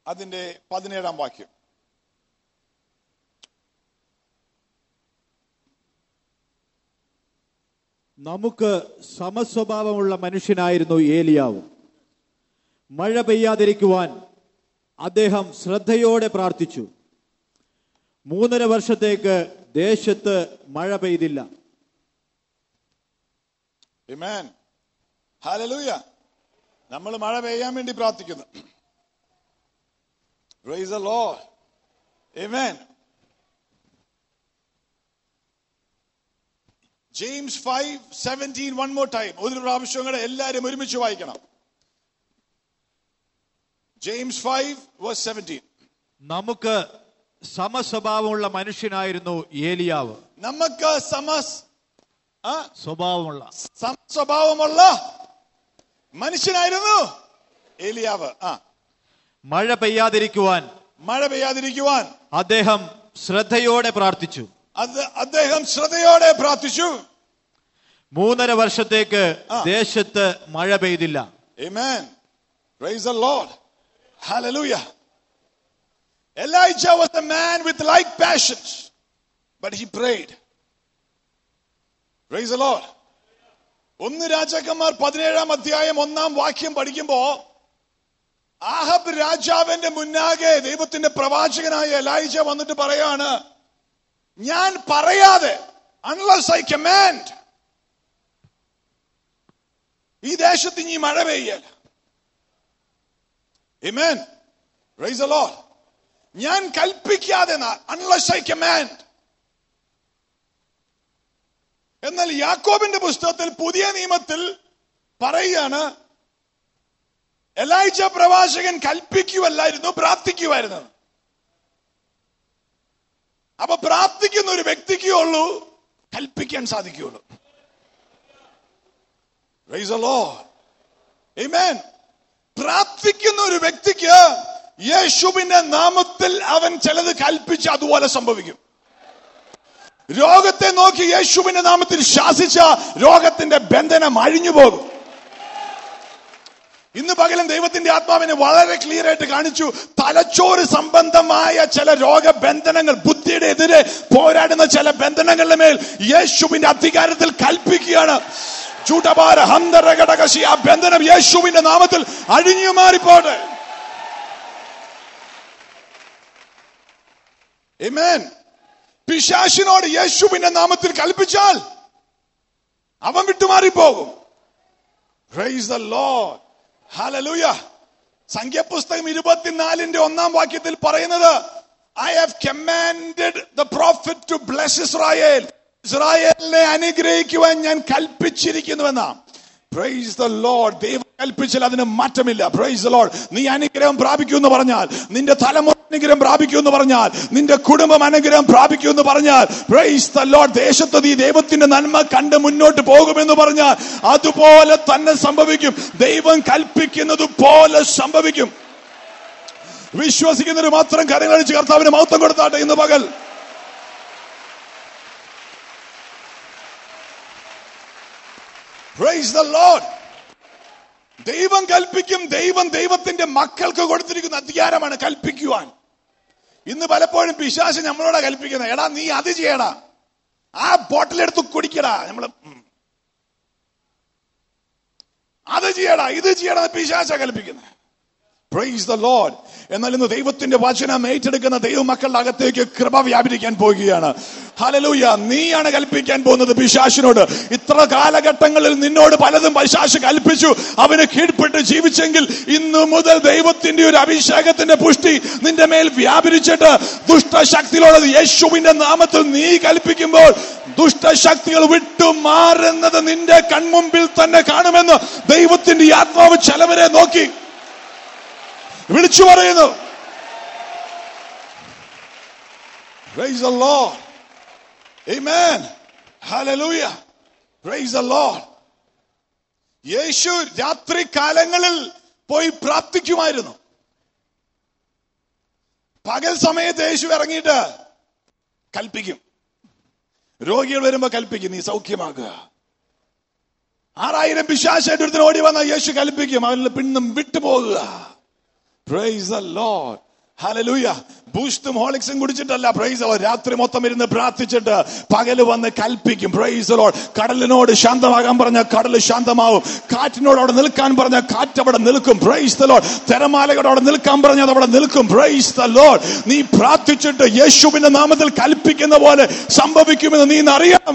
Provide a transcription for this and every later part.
അതിന്റെ 17 വാക്യം. നമുക്ക് സമസ്വഭാവമുള്ള മനുഷ്യനായിരുന്നു ഏലിയാവ്. മഴ പെയ്യാതിരിക്കുവാൻ അദ്ദേഹം ശ്രദ്ധയോടെ പ്രാർത്ഥിച്ചു. 3.5 വർഷത്തേക്ക് ദേശത്ത് മഴ പെയ്തില്ല. ആമേൻ. ഹല്ലേലൂയ. നമ്മൾ മഴ പെയ്യാൻ വേണ്ടി പ്രാർത്ഥിക്കുന്നു. Praise the Lord. ആമേൻ. James 5:17 one more time. ഒരു പ്രാവശ്യം കൂടെ എല്ലാവരും ഒരുമിച്ച് വായിക്കണം. James 5:17. നമുക്ക് സമസ്വഭാവമുള്ള മനുഷ്യനായിരുന്നു ഏലിയാവ്. നമുക്ക് സ്വഭാവമുള്ള മനുഷ്യനായിരുന്നു ഏലിയാവ്. മഴ പെയ്യാതിരിക്കുവാൻ അദ്ദേഹം ശ്രദ്ധയോടെ പ്രാർത്ഥിച്ചു. 3.5 വർഷത്തേക്ക് ദേശത്ത് മഴ പെയ്തില്ല. Amen. Praise the Lord. Hallelujah. Elijah was a man with like passions, but he prayed. Praise the Lord. 1 രാജാക്കന്മാർ 17 അധ്യായം 1 വാക്യം പഠിക്കുമ്പോ ആഹബ് രാജാവിന്റെ മുന്നാകെ ദൈവത്തിന്റെ പ്രവാചകനായ എലൈജ വന്നിട്ട് പറയാണ്, ഞാൻ പറയാതെ, unless I command, ഈ ദേശത്ത് ഇനി മഴ പെയ്യല്ല. Amen. Praise the Lord. ഞാൻ കൽപ്പിക്കാതെ, unless I command. എന്നാൽ യാക്കോബിന്റെ പുസ്തകത്തിൽ പുതിയ നിയമത്തിൽ പറയുകയാണ്, എലൈജ പ്രവാചകൻ കൽപ്പിക്കുവല്ലായിരുന്നു, പ്രാർത്ഥിക്കുമായിരുന്നു. അപ്പൊ പ്രാർത്ഥിക്കുന്ന ഒരു വ്യക്തിക്കേ ഉള്ളൂ കൽപ്പിക്കാൻ സാധിക്കുകയുള്ളൂ. Praise the Lord. Amen. പ്രാർത്ഥിക്കുന്ന ഒരു വ്യക്തിക്ക് യേശുവിന്റെ നാമത്തിൽ അവൻ ചിലത് കൽപ്പിച്ച് അതുപോലെ സംഭവിക്കും. രോഗത്തെ നോക്കി യേശുവിന്റെ നാമത്തിൽ ശാസിച്ച രോഗത്തിന്റെ ബന്ധനം അഴിഞ്ഞു പോകും. ഇന്ന് പകലും ദൈവത്തിന്റെ ആത്മാവിനെ വളരെ ക്ലിയർ ആയിട്ട് കാണിച്ചു. തലച്ചോറ് സംബന്ധമായ ചില രോഗബന്ധനങ്ങൾ, ബുദ്ധിയുടെ എതിരെ പോരാടുന്ന ചില ബന്ധനങ്ങളുടെ മേൽ യേശുവിന്റെ അധികാരത്തിൽ കൽപ്പിക്കുകയാണ്. ചൂട്ടപാര ഹന്തരകടകശി, ആ ബന്ധനം യേശുവിന്റെ നാമത്തിൽ അഴിഞ്ഞു മാറിപ്പോട്ടെ. ആമേൻ. പിശാചിനോട് യേശുവിന്റെ നാമത്തിൽ കൽപ്പിച്ചാൽ അവൻ വിട്ടുമാറിപ്പോകും. Praise the Lord. Hallelujah. സംഖ്യാപുസ്തകം 24:1 വാക്യത്തിൽ പറയുന്നത്, I have commanded the prophet to bless Israel. ഇസ്രായേലിനെ അനുഗ്രഹിക്കുവാൻ ഞാൻ കൽപ്പിച്ചിരിക്കുന്നുവെന്നാ. Praise the Lord. ദൈവം കൽപ്പിച്ചാൽ അതിന് മാറ്റമില്ല. Praise the Lord. നീ അനുഗ്രഹം പ്രാപിക്കുമെന്ന് പറഞ്ഞാൽ, നിന്റെ തലമുറ അനുഗ്രഹം പ്രാപിക്കുമെന്ന് പറഞ്ഞാൽ, നിന്റെ കുടുംബം അനുഗ്രഹം പ്രാപിക്കുമെന്ന് പറഞ്ഞാൽ, Praise the Lord, ദേശത്ത് നീ ദൈവത്തിന്റെ നന്മ കണ്ട് മുന്നോട്ട് പോകുമെന്ന് പറഞ്ഞാൽ അതുപോലെ തന്നെ സംഭവിക്കും. ദൈവം കൽപ്പിക്കുന്നത് പോലെ സംഭവിക്കും. വിശ്വസിക്കുന്നവർ മാത്രം കരങ്ങളടിച്ച് കർത്താവിന് മഹത്വം കൊടുത്താട്ടെ ഇന്ന് പകൽ. Praise the Lord. ദൈവം കൽപ്പിക്കും. ദൈവത്തിന്റെ മക്കൾക്ക് കൊടുത്തിരിക്കുന്ന അധികാരമാണ് കൽപ്പിക്കുവാൻ. ഇന്ന് പലപ്പോഴും പിശാച് നമ്മളോടാ കൽപ്പിക്കുന്നത്, എടാ നീ അത് ചെയ്യടാ, ആ ബോട്ടിലെടുത്ത് കുടിക്കടാ, നമ്മള് അത് ചെയ്യടാ, ഇത് ചെയ്യടാ, പിശാചാ കൽപ്പിക്കുന്നത്. Praise the Lord. എന്നാൽ ഇന്ന് ദൈവത്തിന്റെ വചനം ഏറ്റെടുക്കുന്ന ദൈവമക്കളുടെ അകത്തേക്ക് കൃപ വ്യാപരിക്കാൻ പോകുകയാണ്. ഹല്ലേലൂയ. നീയാണ് കൽപ്പിക്കാൻ പോകുന്നത് പിശാചിനോട്. ഇത്ര കാലഘട്ടങ്ങളിൽ നിന്നോട് പലതും പിശാച് കൽപ്പിച്ചു, അവന് കീഴ്പ്പെട്ട് ജീവിച്ചെങ്കിൽ ഇന്നു മുതൽ ദൈവത്തിന്റെ ഒരു അഭിഷേകത്തിന്റെ പുഷ്ടി നിന്റെ മേൽ വ്യാപരിച്ചിട്ട് ദുഷ്ടശക്തികളോട് യേശുവിന്റെ നാമത്തിൽ നീ കൽപ്പിക്കുമ്പോൾ ദുഷ്ടശക്തികൾ വിട്ടുമാറുന്നത് നിന്റെ കൺമുമ്പിൽ തന്നെ കാണുമെന്ന് ദൈവത്തിന്റെ ആത്മാവ് ചിലവരെ നോക്കി വിളിച്ചു പറയുന്നു. Praise the Lord. Amen. Hallelujah. Praise the Lord. യേശു രാത്രി കാലങ്ങളിൽ പോയി പ്രാർത്ഥിക്കുമായിരുന്നു. പകൽ സമയത്ത് യേശു ഇറങ്ങിയിട്ട് കൽപ്പിക്കും. രോഗികൾ വരുമ്പോ കൽപ്പിക്കും, നീ സൗഖ്യമാക്കുക. 6000 പിശാചായിട്ട് ഒരുത്തൻ ഓടി വന്നാൽ യേശു കൽപ്പിക്കും, അവനിൽ പിന്നും വിട്ടുപോകുക. Praise the Lord. Hallelujah. ബൂസ്റ്റും ഹോളിക്സും കുടിച്ചിട്ടല്ല, പ്രൈസ് ദി ലോർഡ്. രാത്രി മൊത്തം ഇരുന്ന് പ്രാർത്ഥിച്ചിട്ട് പകല് വന്ന് കൽപ്പിക്കും. Praise the Lord. കടലിനോട് ശാന്തമാകാൻ പറഞ്ഞ കടൽ ശാന്തമാവും. കാറ്റിനോട് അവിടെ നിൽക്കാൻ പറഞ്ഞ കാറ്റ് അവിടെ നിൽക്കും. Praise the Lord. തിരമാലകളോട് അവിടെ നിൽക്കാൻ പറഞ്ഞത് അവിടെ നിൽക്കും. Praise the Lord. നീ പ്രാർത്ഥിച്ചിട്ട് യേശുവിന്റെ നാമത്തിൽ കൽപ്പിക്കുന്ന പോലെ സംഭവിക്കുമെന്ന് നീ അറിയണം.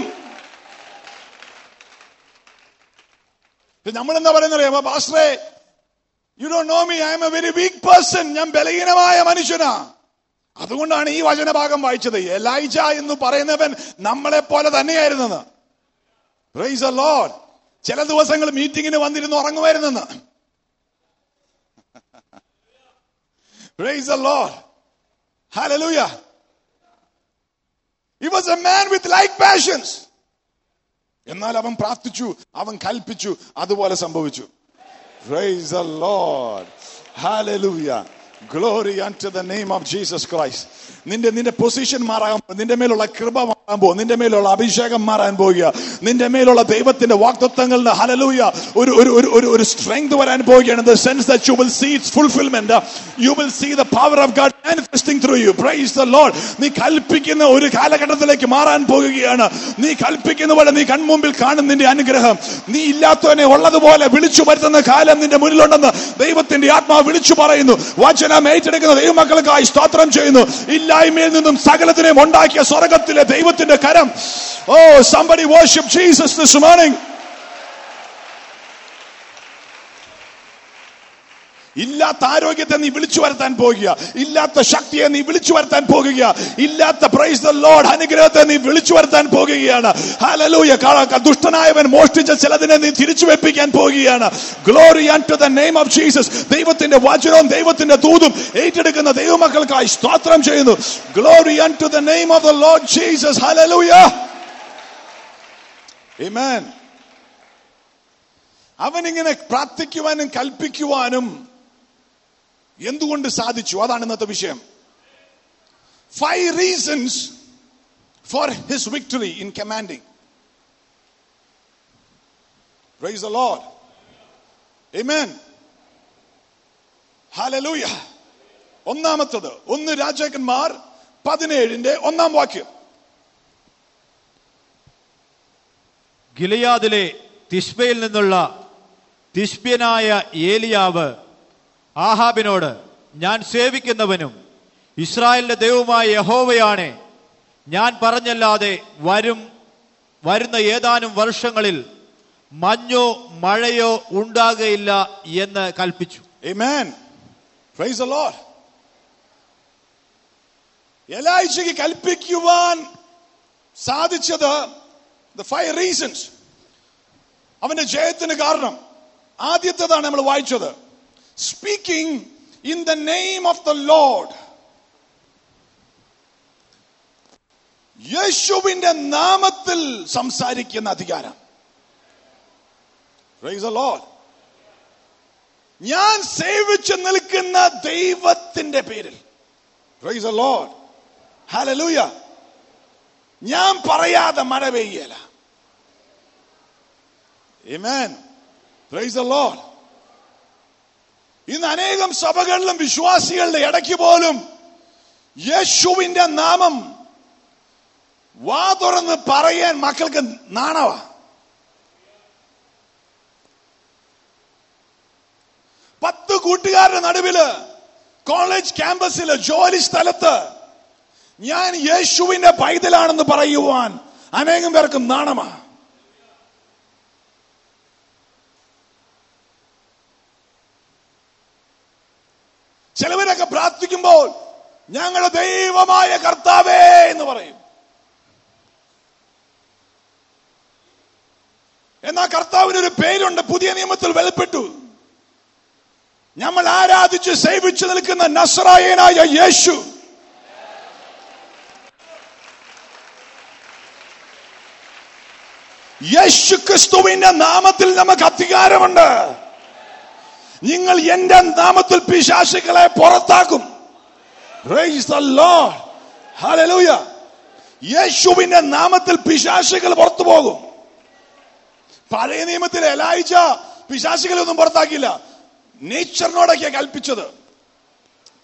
നമ്മളെന്താ പറയുന്നത്? പാസ്റ്ററേ, you don't know me, I am a very weak person. ഞാൻ ബലഹീനമായ മനുഷ്യനാ. അതുകൊണ്ടാണ് ഈ വചനഭാഗം വായിച്ചത്. എലൈജ എന്ന് പറയുന്നവൻ നമ്മളെ പോലെ തന്നെയായിരുന്നെന്ന്. Price the Lord. ചില ദിവസങ്ങൾ മീറ്റിംഗിന് വന്നിരുന്ന് ഉറങ്ങുമായിരുന്നെന്ന്. Praise the Lord. ഹല്ലേലൂയ. He was a man with like passions. എന്നാൽ അവൻ പ്രാർത്ഥിച്ചു, അവൻ കൽപ്പിച്ചു, അതുപോലെ സംഭവിച്ചു. Praise the Lord. Hallelujah. Glory unto the name of Jesus Christ. നിന്റെ പൊസിഷൻ മാറാൻ, നിന്റെ മേലുള്ള കൃപ മാറാൻ പോകും, നിന്റെ മേലുള്ള അഭിഷേകം മാറാൻ പോകുക, നിന്റെ മേലുള്ള ദൈവത്തിന്റെ വാഗ്ദത്തങ്ങളുടെ ഹല്ലേലൂയ ഒരു സ്ട്രെങ്ത് വരാൻ പോവുകയാണ്. In the sense that you will see its fulfillment, you will see the power of God manifesting through you. Praise the Lord. നീ കൽപ്പിക്കുന്ന ഒരു കാലഘട്ടത്തിലേക്ക് മാറാൻ പോകുകയാണ്. നീ കൽപ്പിക്കുന്ന പോലെ നീ കൺമുമ്പിൽ കാണും നിന്റെ അനുഗ്രഹം. നീ ഇല്ലാത്തവനെ ഉള്ളതുപോലെ വിളിച്ചു വരുത്തുന്ന കാലം നിന്റെ മുന്നിലുണ്ടെന്ന് ദൈവത്തിന്റെ ആത്മാവ് വിളിച്ചു പറയുന്നു. വചനം ഏറ്റെടുക്കുന്ന ദൈവമക്കൾക്കായി സ്തോത്രം ചെയ്യുന്നു. ഇല്ലായ്മയിൽ നിന്നും സകലത്തിനെയും ഉണ്ടാക്കിയ സ്വർഗത്തിലെ ദൈവത്തിന്റെ കരം. Oh, somebody worship Jesus this morning. ഇല്ലാത്ത ആരോഗ്യത്തെ നീ വിളിച്ചു വരുത്താൻ പോകുക, ഇല്ലാത്ത ശക്തിയെ നീ വിളിച്ചു വരുത്താൻ പോകുക, ഇല്ലാത്ത പ്രൈസ് ദി ലോർഡ് അനുഗ്രഹത്തെ നീ വിളിച്ചു വരുത്താൻ പോകുകയാണ്. ഹല്ലേലൂയ. ദുഷ്ടനായവൻ മോഷ്ടിച്ച ചിലതിനെ നീ തിരിച്ചു വെപ്പിക്കാൻ പോകുകയാണ്. Glory unto the name of Jesus. ദൈവത്തിന്റെ വചനവും ദൈവത്തിന്റെ ദൂതും ഏറ്റെടുക്കുന്ന ദൈവമക്കൾക്കായി സ്തോത്രം ചെയ്യുന്നു. Glory unto the name of the Lord Jesus. ഹല്ലേലൂയ. ആമേൻ. അവനിങ്ങനെ പ്രാർത്ഥിക്കുവാനും കൽപ്പിക്കുവാനും എന്തുകൊണ്ട് സാധിച്ചു? അതാണ് ഇന്നത്തെ വിഷയം. 5 reasons for his victory in commanding. Praise the Lord. Amen. Hallelujah. ഒന്നാമത്തത് 1 രാജാക്കന്മാർ 17:1. ഗിലെയാദിലെ തിശ്ബയിൽ നിന്നുള്ള തിശ്ബ്യനായ ഏലിയാവ് ആഹാബിനോട്, ഞാൻ സേവിക്കുന്നവനും ഇസ്രായേലിന്റെ ദൈവമായ യഹോവയാണ്, ഞാൻ പറഞ്ഞല്ലാതെ വരുന്ന ഏതാനും വർഷങ്ങളിൽ മഞ്ഞോ മഴയോ ഉണ്ടാകുകയില്ല എന്ന് കൽപ്പിച്ചു. Amen. Praise the Lord. എലൈജയ്ക്ക് കൽപ്പിക്കുവാൻ സാധിച്ചത് the 5 reasons. അവന്റെ ജയത്തിന് കാരണം ആദ്യത്തേതാണ് നമ്മൾ വായിച്ചത്. Speaking in the name of the Lord. യേശുവിന്റെ നാമത്തിൽ സംസാരിക്കുന്ന അധികാരം. Praise the Lord. ഞാൻ സേവിച്ചു നിൽക്കുന്ന ദൈവത്തിന്റെ പേരിൽ. Praise the Lord. Hallelujah. ഞാൻ പറയാതെ മഴ പെയ്യല. Amen. Praise the Lord. ഇന്ന് അനേകം സഭകളിലും വിശ്വാസികളുടെ ഇടയ്ക്ക് പോലും യേശുവിന്റെ നാമം വാ തുറന്ന് പറയാൻ മക്കൾക്ക് നാണവാ. പത്ത് കൂട്ടുകാരുടെ നടുവില്, കോളേജ് ക്യാമ്പസില്, ജോലി സ്ഥലത്ത് ഞാൻ യേശുവിന്റെ പൈതലാണെന്ന് പറയുവാൻ അനേകം പേർക്ക് നാണമാ. ചിലവരൊക്കെ പ്രാർത്ഥിക്കുമ്പോൾ ഞങ്ങളുടെ ദൈവമായ കർത്താവേ എന്ന് പറയും. എന്നാൽ കർത്താവിനൊരു പേരുണ്ട്, പുതിയ നിയമത്തിൽ വെളിപ്പെട്ടു. നമ്മൾ ആരാധിച്ച് സേവിച്ചു നിൽക്കുന്ന നസ്രായനായ യേശു. യേശു ക്രിസ്തുവിന്റെ നാമത്തിൽ നമുക്ക് അധികാരമുണ്ട്. നിങ്ങൾ എന്റെ നാമത്തിൽ പിശാചുക്കളെ പുറത്താക്കും. Praise the Lord. Hallelujah. യേശുവിന്റെ നാമത്തിൽ പിശാചുക്കൾ പുറത്തു പോകും. പഴയ നിയമത്തിൽ എലൈജ പിശാചുക്കളെ ഒന്നും പുറത്താക്കിയില്ല, നേച്ചറിനോടൊക്കെ കൽപ്പിച്ചത്.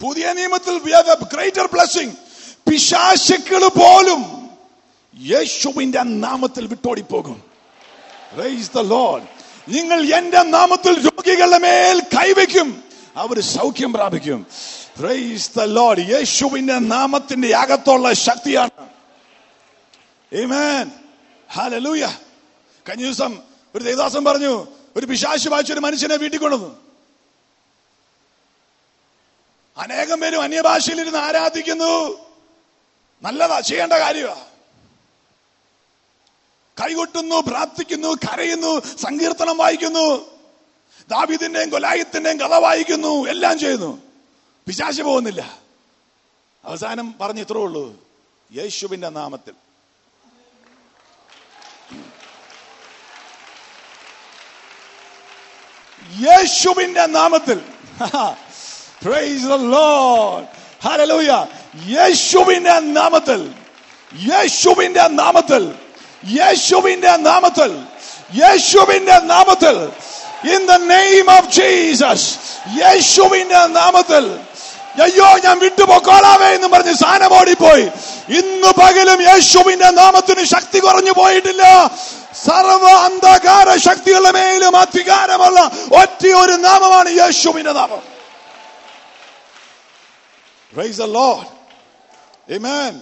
പുതിയ നിയമത്തിൽ we have a greater blessing. പിശാചുക്കൾ പോലും യേശുവിന്റെ നാമത്തിൽ വിട്ടോടിപ്പോകും. Praise the Lord. നിങ്ങൾ എന്റെ നാമത്തിൽ രോഗികളുടെ മേൽ കൈവയ്ക്കും, അവർ സൗഖ്യം പ്രാപിക്കും. Praise the Lord. യേശുവിന്റെ നാമത്തിന്റെ അകത്തുള്ള ശക്തിയാണ്. Amen. Hallelujah. കഴിഞ്ഞ ദിവസം ഒരു ദേവദാസൻ പറഞ്ഞു, ഒരു പിശാച് ബാധിച്ച ഒരു മനുഷ്യനെ വീട്ടിൽ കൊണ്ടുവന്നു. അനേകം പേരും അന്യഭാഷയിലിരുന്ന് ആരാധിക്കുന്നു. നല്ലതാ, ചെയ്യേണ്ട കാര്യമാണ്. കൈകൊട്ടുന്നു, പ്രാർത്ഥിക്കുന്നു, കരയുന്നു, സങ്കീർത്തനം വായിക്കുന്നു, ദാവീദിന്റെയും ഗൊലായത്തിന്റെയും കഥ വായിക്കുന്നു, എല്ലാം ചെയ്യുന്നു. പിശാച് പോകുന്നില്ല. അവസാനം പറഞ്ഞു ഇത്രേ ഉള്ളൂ, യേശുവിന്റെ നാമത്തിൽ. യേശുവിന്റെ നാമത്തിൽ. Praise the Lord. Hallelujah. യേശുവിന്റെ നാമത്തിൽ, യേശുവിന്റെ നാമത്തിൽ, യേശുവിന്റെ നാമത്തിൽ, യേശുവിന്റെ നാമത്തിൽ. In the name of Jesus. യേശുവിന്റെ നാമത്തിൽ. അയ്യോ ഞാൻ വിട്ടുപോക്കോളാവേ എന്ന് പറഞ്ഞ് സാധനം ഓടിപ്പോയി. ഇന്ന് പകലും യേശുവിന്റെ നാമത്തിന് ശക്തി കുറഞ്ഞു പോയിട്ടില്ല. സർവ അന്ധകാര ശക്തികളുടെ മേലും അധികാരമുള്ള ഒറ്റ ഒരു നാമമാണ് യേശുവിന്റെ നാമം. Praise the Lord. Amen.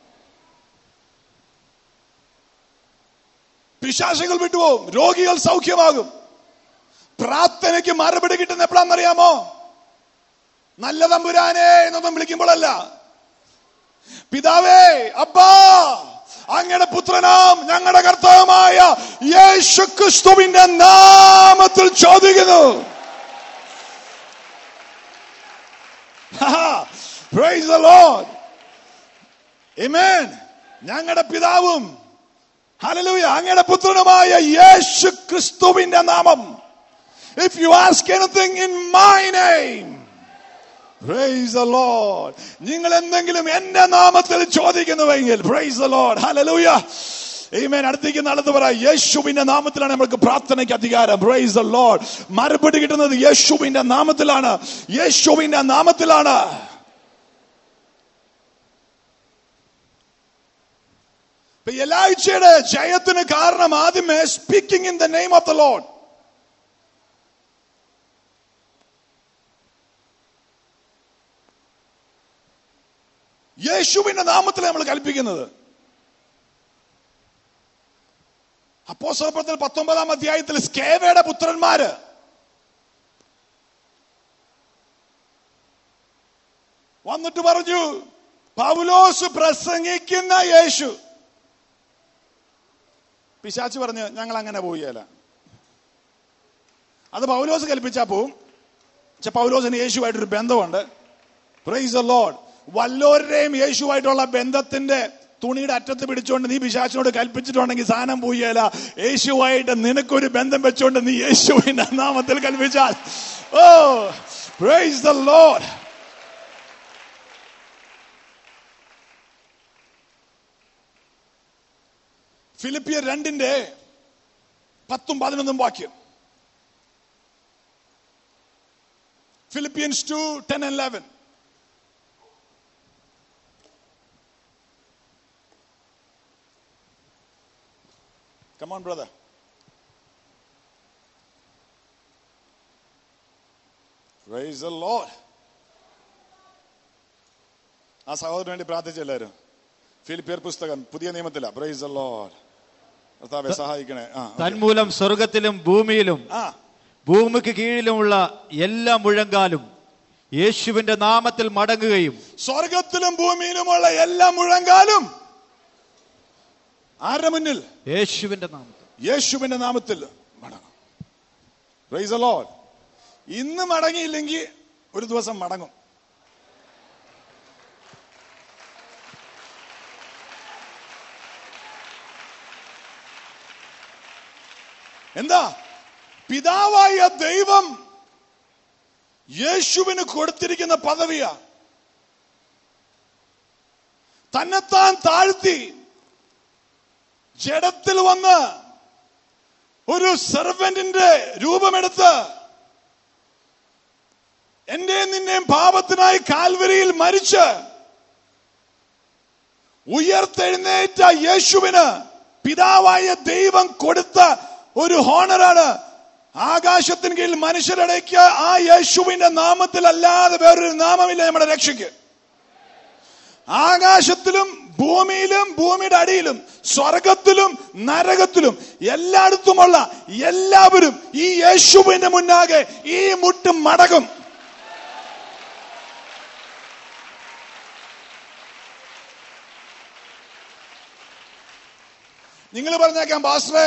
പിശാചുകൾ വിട്ടുപോകും, രോഗികൾ സൗഖ്യമാകും. പ്രാർത്ഥനയ്ക്ക് മറുപടി കിട്ടുന്ന എപ്പോഴാണെന്നറിയാമോ? നല്ല തമ്പുരാനെ എന്നൊന്നും വിളിക്കുമ്പോഴല്ല. പിതാവേ, അപ്പാ, അങ്ങയുടെ പുത്രനാം ഞങ്ങളുടെ കർത്താവുമായ യേശുക്രിസ്തുവിന്റെ നാമത്തിൽ ചോദിക്കുന്നു. Praise the Lord. Amen. ഞങ്ങളുടെ പിതാവും ഹല്ലേലൂയ അങ്ങയുടെ പുത്രനുമായ യേശുക്രിസ്തുവിന്റെ നാമം. If you ask anything in my name, praise the Lord. നിങ്ങൾ എന്തെങ്കിലും എന്റെ നാമത്തിൽ ചോദിക്കുന്നുവെങ്കിൽ, praise the Lord. Hallelujah. Amen. അടുത്തേക്ക് നടന്നു പറ, യേശുവിന്റെ നാമത്തിലാണ് നമുക്ക് പ്രാർത്ഥനയ്ക്ക് അധികാരം. Praise the Lord. മറുപടി കിട്ടുന്നത് യേശുവിന്റെ നാമത്തിലാണ്, യേശുവിന്റെ നാമത്തിലാണ്. എലൈജയുടെ ജയത്തിന് കാരണം ആദ്യമേ speaking in the name of the Lord. യേശുവിന്റെ നാമത്തിൽ നമ്മൾ കൽപ്പിക്കുന്നത്. അപ്പോസ്തലപ്രവൃത്തികൾ 19-ാം അധ്യായത്തിൽ സ്കേവയുടെ പുത്രന്മാര് വന്നിട്ട് പറഞ്ഞു, പൗലോസ് പ്രസംഗിക്കുന്ന യേശു. പിശാച് പറഞ്ഞു, ഞങ്ങൾ അങ്ങനെ പോവുകയില്ല. അത് പൗലോസ് കൽപ്പിച്ചാ പോവും. പൗലോസിന് യേശുവായിട്ടൊരു ബന്ധമുണ്ട്. Praise the Lord. വല്ലോരുടെയും യേശുവായിട്ടുള്ള ബന്ധത്തിന്റെ തുണിയുടെ അറ്റത്ത് പിടിച്ചോണ്ട് നീ പിശാചിനോട് കൽപ്പിച്ചിട്ടുണ്ടെങ്കിൽ സാധനം പോവുകയില്ല. യേശുവായിട്ട് നിനക്കൊരു ബന്ധം വെച്ചോണ്ട് നീ യേശുവിന്റെ നാമത്തിൽ കൽപ്പിച്ചാൽ, ഓ പ്രൈസ് ദി ലോർഡ്. ഫിലിപ്പിയർ 2:10-11 വാക്യം. Philippians 2:10-11. Come on, brother. Praise the Lord. ആ സഹോദരന് വേണ്ടി പ്രാർത്ഥിച്ച എല്ലാവരും. ഫിലിപ്പിയർ പുസ്തകം പുതിയ നിയമത്തില. Praise the Lord. കർത്താവേ സഹായിക്കണേ. തന്മൂലം സ്വർഗത്തിലും ഭൂമിയിലും ഭൂമിക്ക് കീഴിലുമുള്ള എല്ലാ മുഴങ്കാലും യേശുവിന്റെ നാമത്തിൽ മടങ്ങുകയും, സ്വർഗത്തിലും ഭൂമിയിലുമുള്ള എല്ലാ മുഴങ്കാലും ആരുടെ മുന്നിൽ? യേശുവിന്റെ നാമത്തിൽ. യേശുവിന്റെ നാമത്തിൽ മടങ്ങും. Praise the Lord. ഇന്ന് മടങ്ങിയില്ലെങ്കിൽ ഒരു ദിവസം മടങ്ങും. എന്താ? പിതാവായ ദൈവം യേശുവിന് കൊടുത്തിരിക്കുന്ന പദവിയാ. തന്നെത്താൻ താഴ്ത്തി ജഡത്തിൽ വന്ന് ഒരു സെർവന്റിന്റെ രൂപമെടുത്ത് എന്റെയും നിന്റെയും പാപത്തിനായി കാൽവരിയിൽ മരിച്ച് ഉയർത്തെഴുന്നേറ്റ യേശുവിന് പിതാവായ ദൈവം കൊടുത്ത ഒരു ഹോണറാണ്. ആകാശത്തിന് കീഴിൽ മനുഷ്യരടയ്ക്ക് ആ യേശുവിന്റെ നാമത്തിൽ അല്ലാതെ വേറൊരു നാമമില്ല നമ്മുടെ രക്ഷയ്ക്ക്. ആകാശത്തിലും ഭൂമിയിലും ഭൂമിയുടെ അടിയിലും സ്വർഗത്തിലും നരകത്തിലും എല്ലായിടത്തുമുള്ള എല്ലാവരും ഈ യേശുവിന്റെ മുന്നാകെ ഈ മുട്ടും മടങ്ങും. നിങ്ങൾ പറഞ്ഞേക്കാം, പാസ്റ്ററെ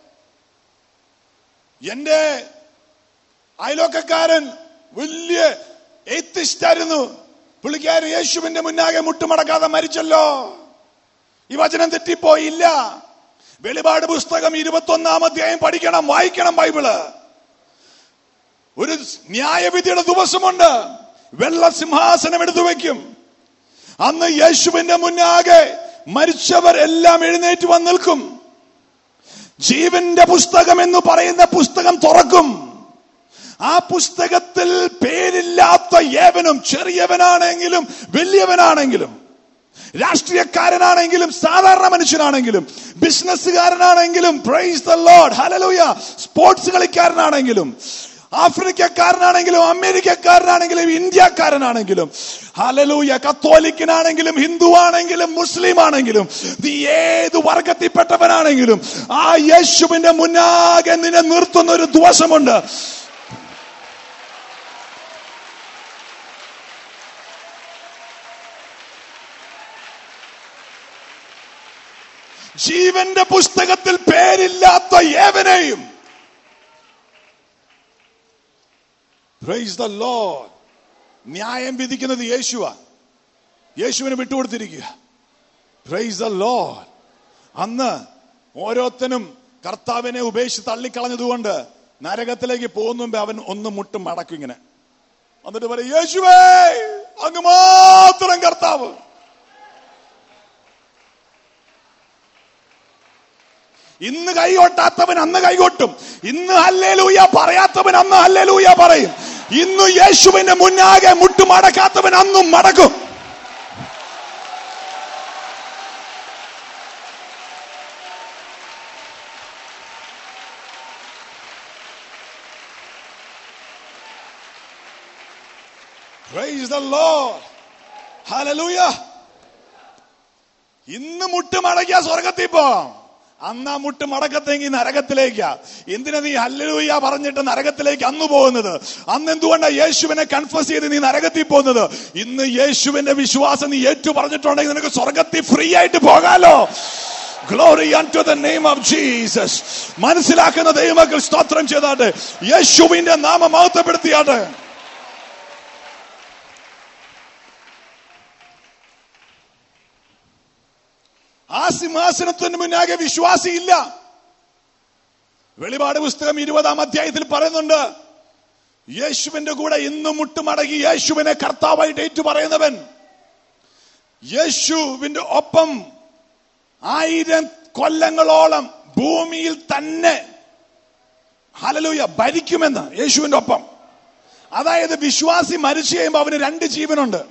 എന്റെ അയലോക്കക്കാരൻ വലിയ എയ്ത്തിസ്റ്റായിരുന്നു, പുള്ളിക്കാരൻ യേശുവിന്റെ മുന്നാകെ മുട്ടുമടക്കാതെ മരിച്ചല്ലോ, ഈ വചനം തെറ്റിപ്പോയില്ല. വെളിപാട് പുസ്തകം 21 അധ്യായം പഠിക്കണം, വായിക്കണം ബൈബിള്. ഒരു ന്യായവിധിയുടെ ദിവസമുണ്ട്. വെള്ള സിംഹാസനം എടുത്തു വെക്കും. അന്ന് യേശുവിന്റെ മുന്നാകെ മരിച്ചവർ എല്ലാം എഴുന്നേറ്റ് വന്ന് നിൽക്കും. ജീവന്റെ പുസ്തകം എന്ന് പറയുന്ന പുസ്തകം തുറക്കും. ആ പുസ്തകത്തിൽ പേരില്ലാത്ത ഏവനും, ചെറിയവനാണെങ്കിലും വലിയവനാണെങ്കിലും, രാഷ്ട്രീയക്കാരനാണെങ്കിലും സാധാരണ മനുഷ്യനാണെങ്കിലും, ബിസിനസ്സുകാരനാണെങ്കിലും, praise the Lord, hallelujah, sports കളിക്കാരനാണെങ്കിലും, ആഫ്രിക്കക്കാരനാണെങ്കിലും, അമേരിക്കക്കാരനാണെങ്കിലും, ഇന്ത്യക്കാരനാണെങ്കിലും, ഹല്ലേലൂയ, കത്തോലിക്കനാണെങ്കിലും, ഹിന്ദു ആണെങ്കിലും, മുസ്ലിം ആണെങ്കിലും, ഏത് വർഗത്തിൽപ്പെട്ടവനാണെങ്കിലും ആ യേശുവിന്റെ മുന്നാകെ നിന്നെ നിർത്തുന്ന ഒരു ദിവസമുണ്ട്. ജീവന്റെ പുസ്തകത്തിൽ പേരില്ലാത്ത ഏവനെയും, പ്രൈസ് ദ ലോർഡ്, ന്യായം വിധിക്കുന്നത് യേശുവാ. യേശുവിനെ വിട്ടുകൊടുത്തിരിക്കുക. Price the Lord. അന്ന് ഓരോരുത്തനും കർത്താവിനെ ഉപേക്ഷിച്ച് തള്ളിക്കളഞ്ഞതുകൊണ്ട് നരകത്തിലേക്ക് പോകുന്ന മുമ്പേ അവൻ ഒന്ന് മുട്ടും മടക്കും ഇങ്ങനെ. എന്നിട്ട് പറയും, യേശുവേ അങ്ങ് മാത്രം കർത്താവ്. ഇന്ന് കൈകൊട്ടാത്തവൻ അന്ന് കൈകൊട്ടും. ഇന്ന് ഹല്ലേലൂയ പറയാത്തവൻ അന്ന് ഹല്ലേലൂയ പറയും. ഇന്ന് യേശുവിന്റെ മുന്നാകെ മുട്ടുമടക്കാത്തവൻ അന്നും മടക്കും. Praise the Lord. Hallelujah. ഇന്ന് മുട്ടുമടക്കിയ സ്വർഗത്തിൽ പോവാം. അന്നാ മുട്ട് മടക്കത്തെങ്കിൽ നരകത്തിലേക്കാ. എന്തിനാ നീ ഹല്ലേലൂയ പറഞ്ഞിട്ട് നരകത്തിലേക്ക് അന്ന് പോകുന്നത്? അന്ന് എന്തുകൊണ്ടാണ് യേശുവിനെ കൺഫസ് ചെയ്ത് നീ നരകത്തിൽ പോകുന്നത്? ഇന്ന് യേശുവിന്റെ വിശ്വാസം നീ ഏറ്റു പറഞ്ഞിട്ടുണ്ടെങ്കിൽ നിനക്ക് സ്വർഗത്തിൽ ഫ്രീ ആയിട്ട് പോകാലോ. Glory unto the name of Jesus. മനസ്സിലാക്കുന്ന ദൈവമക്കൾ സ്തോത്രം ചെയ്താട്ടെ. യേശുവിന്റെ നാമം മഹത്വപ്പെടുത്തിയാട്ടെ. ആ സിംഹാസനത്തിന് മുന്നാകെ വിശ്വാസിയില്ല. വെളിപാട് പുസ്തകം 20 അധ്യായത്തിൽ പറയുന്നുണ്ട്, യേശുവിന്റെ കൂടെ ഇന്നും മുട്ടുമടങ്ങി യേശുവിനെ കർത്താവായിട്ട് ഏറ്റു പറയുന്നവൻ യേശുവിന്റെ ഒപ്പം 1000 കൊല്ലങ്ങളോളം ഭൂമിയിൽ തന്നെ ഹല്ലേലൂയ ഭരിക്കുമെന്ന്. യേശുവിന്റെ ഒപ്പം. അതായത് വിശ്വാസി മരിച്ചു കഴിയുമ്പോൾ അവന് 2 ജീവനുണ്ട്.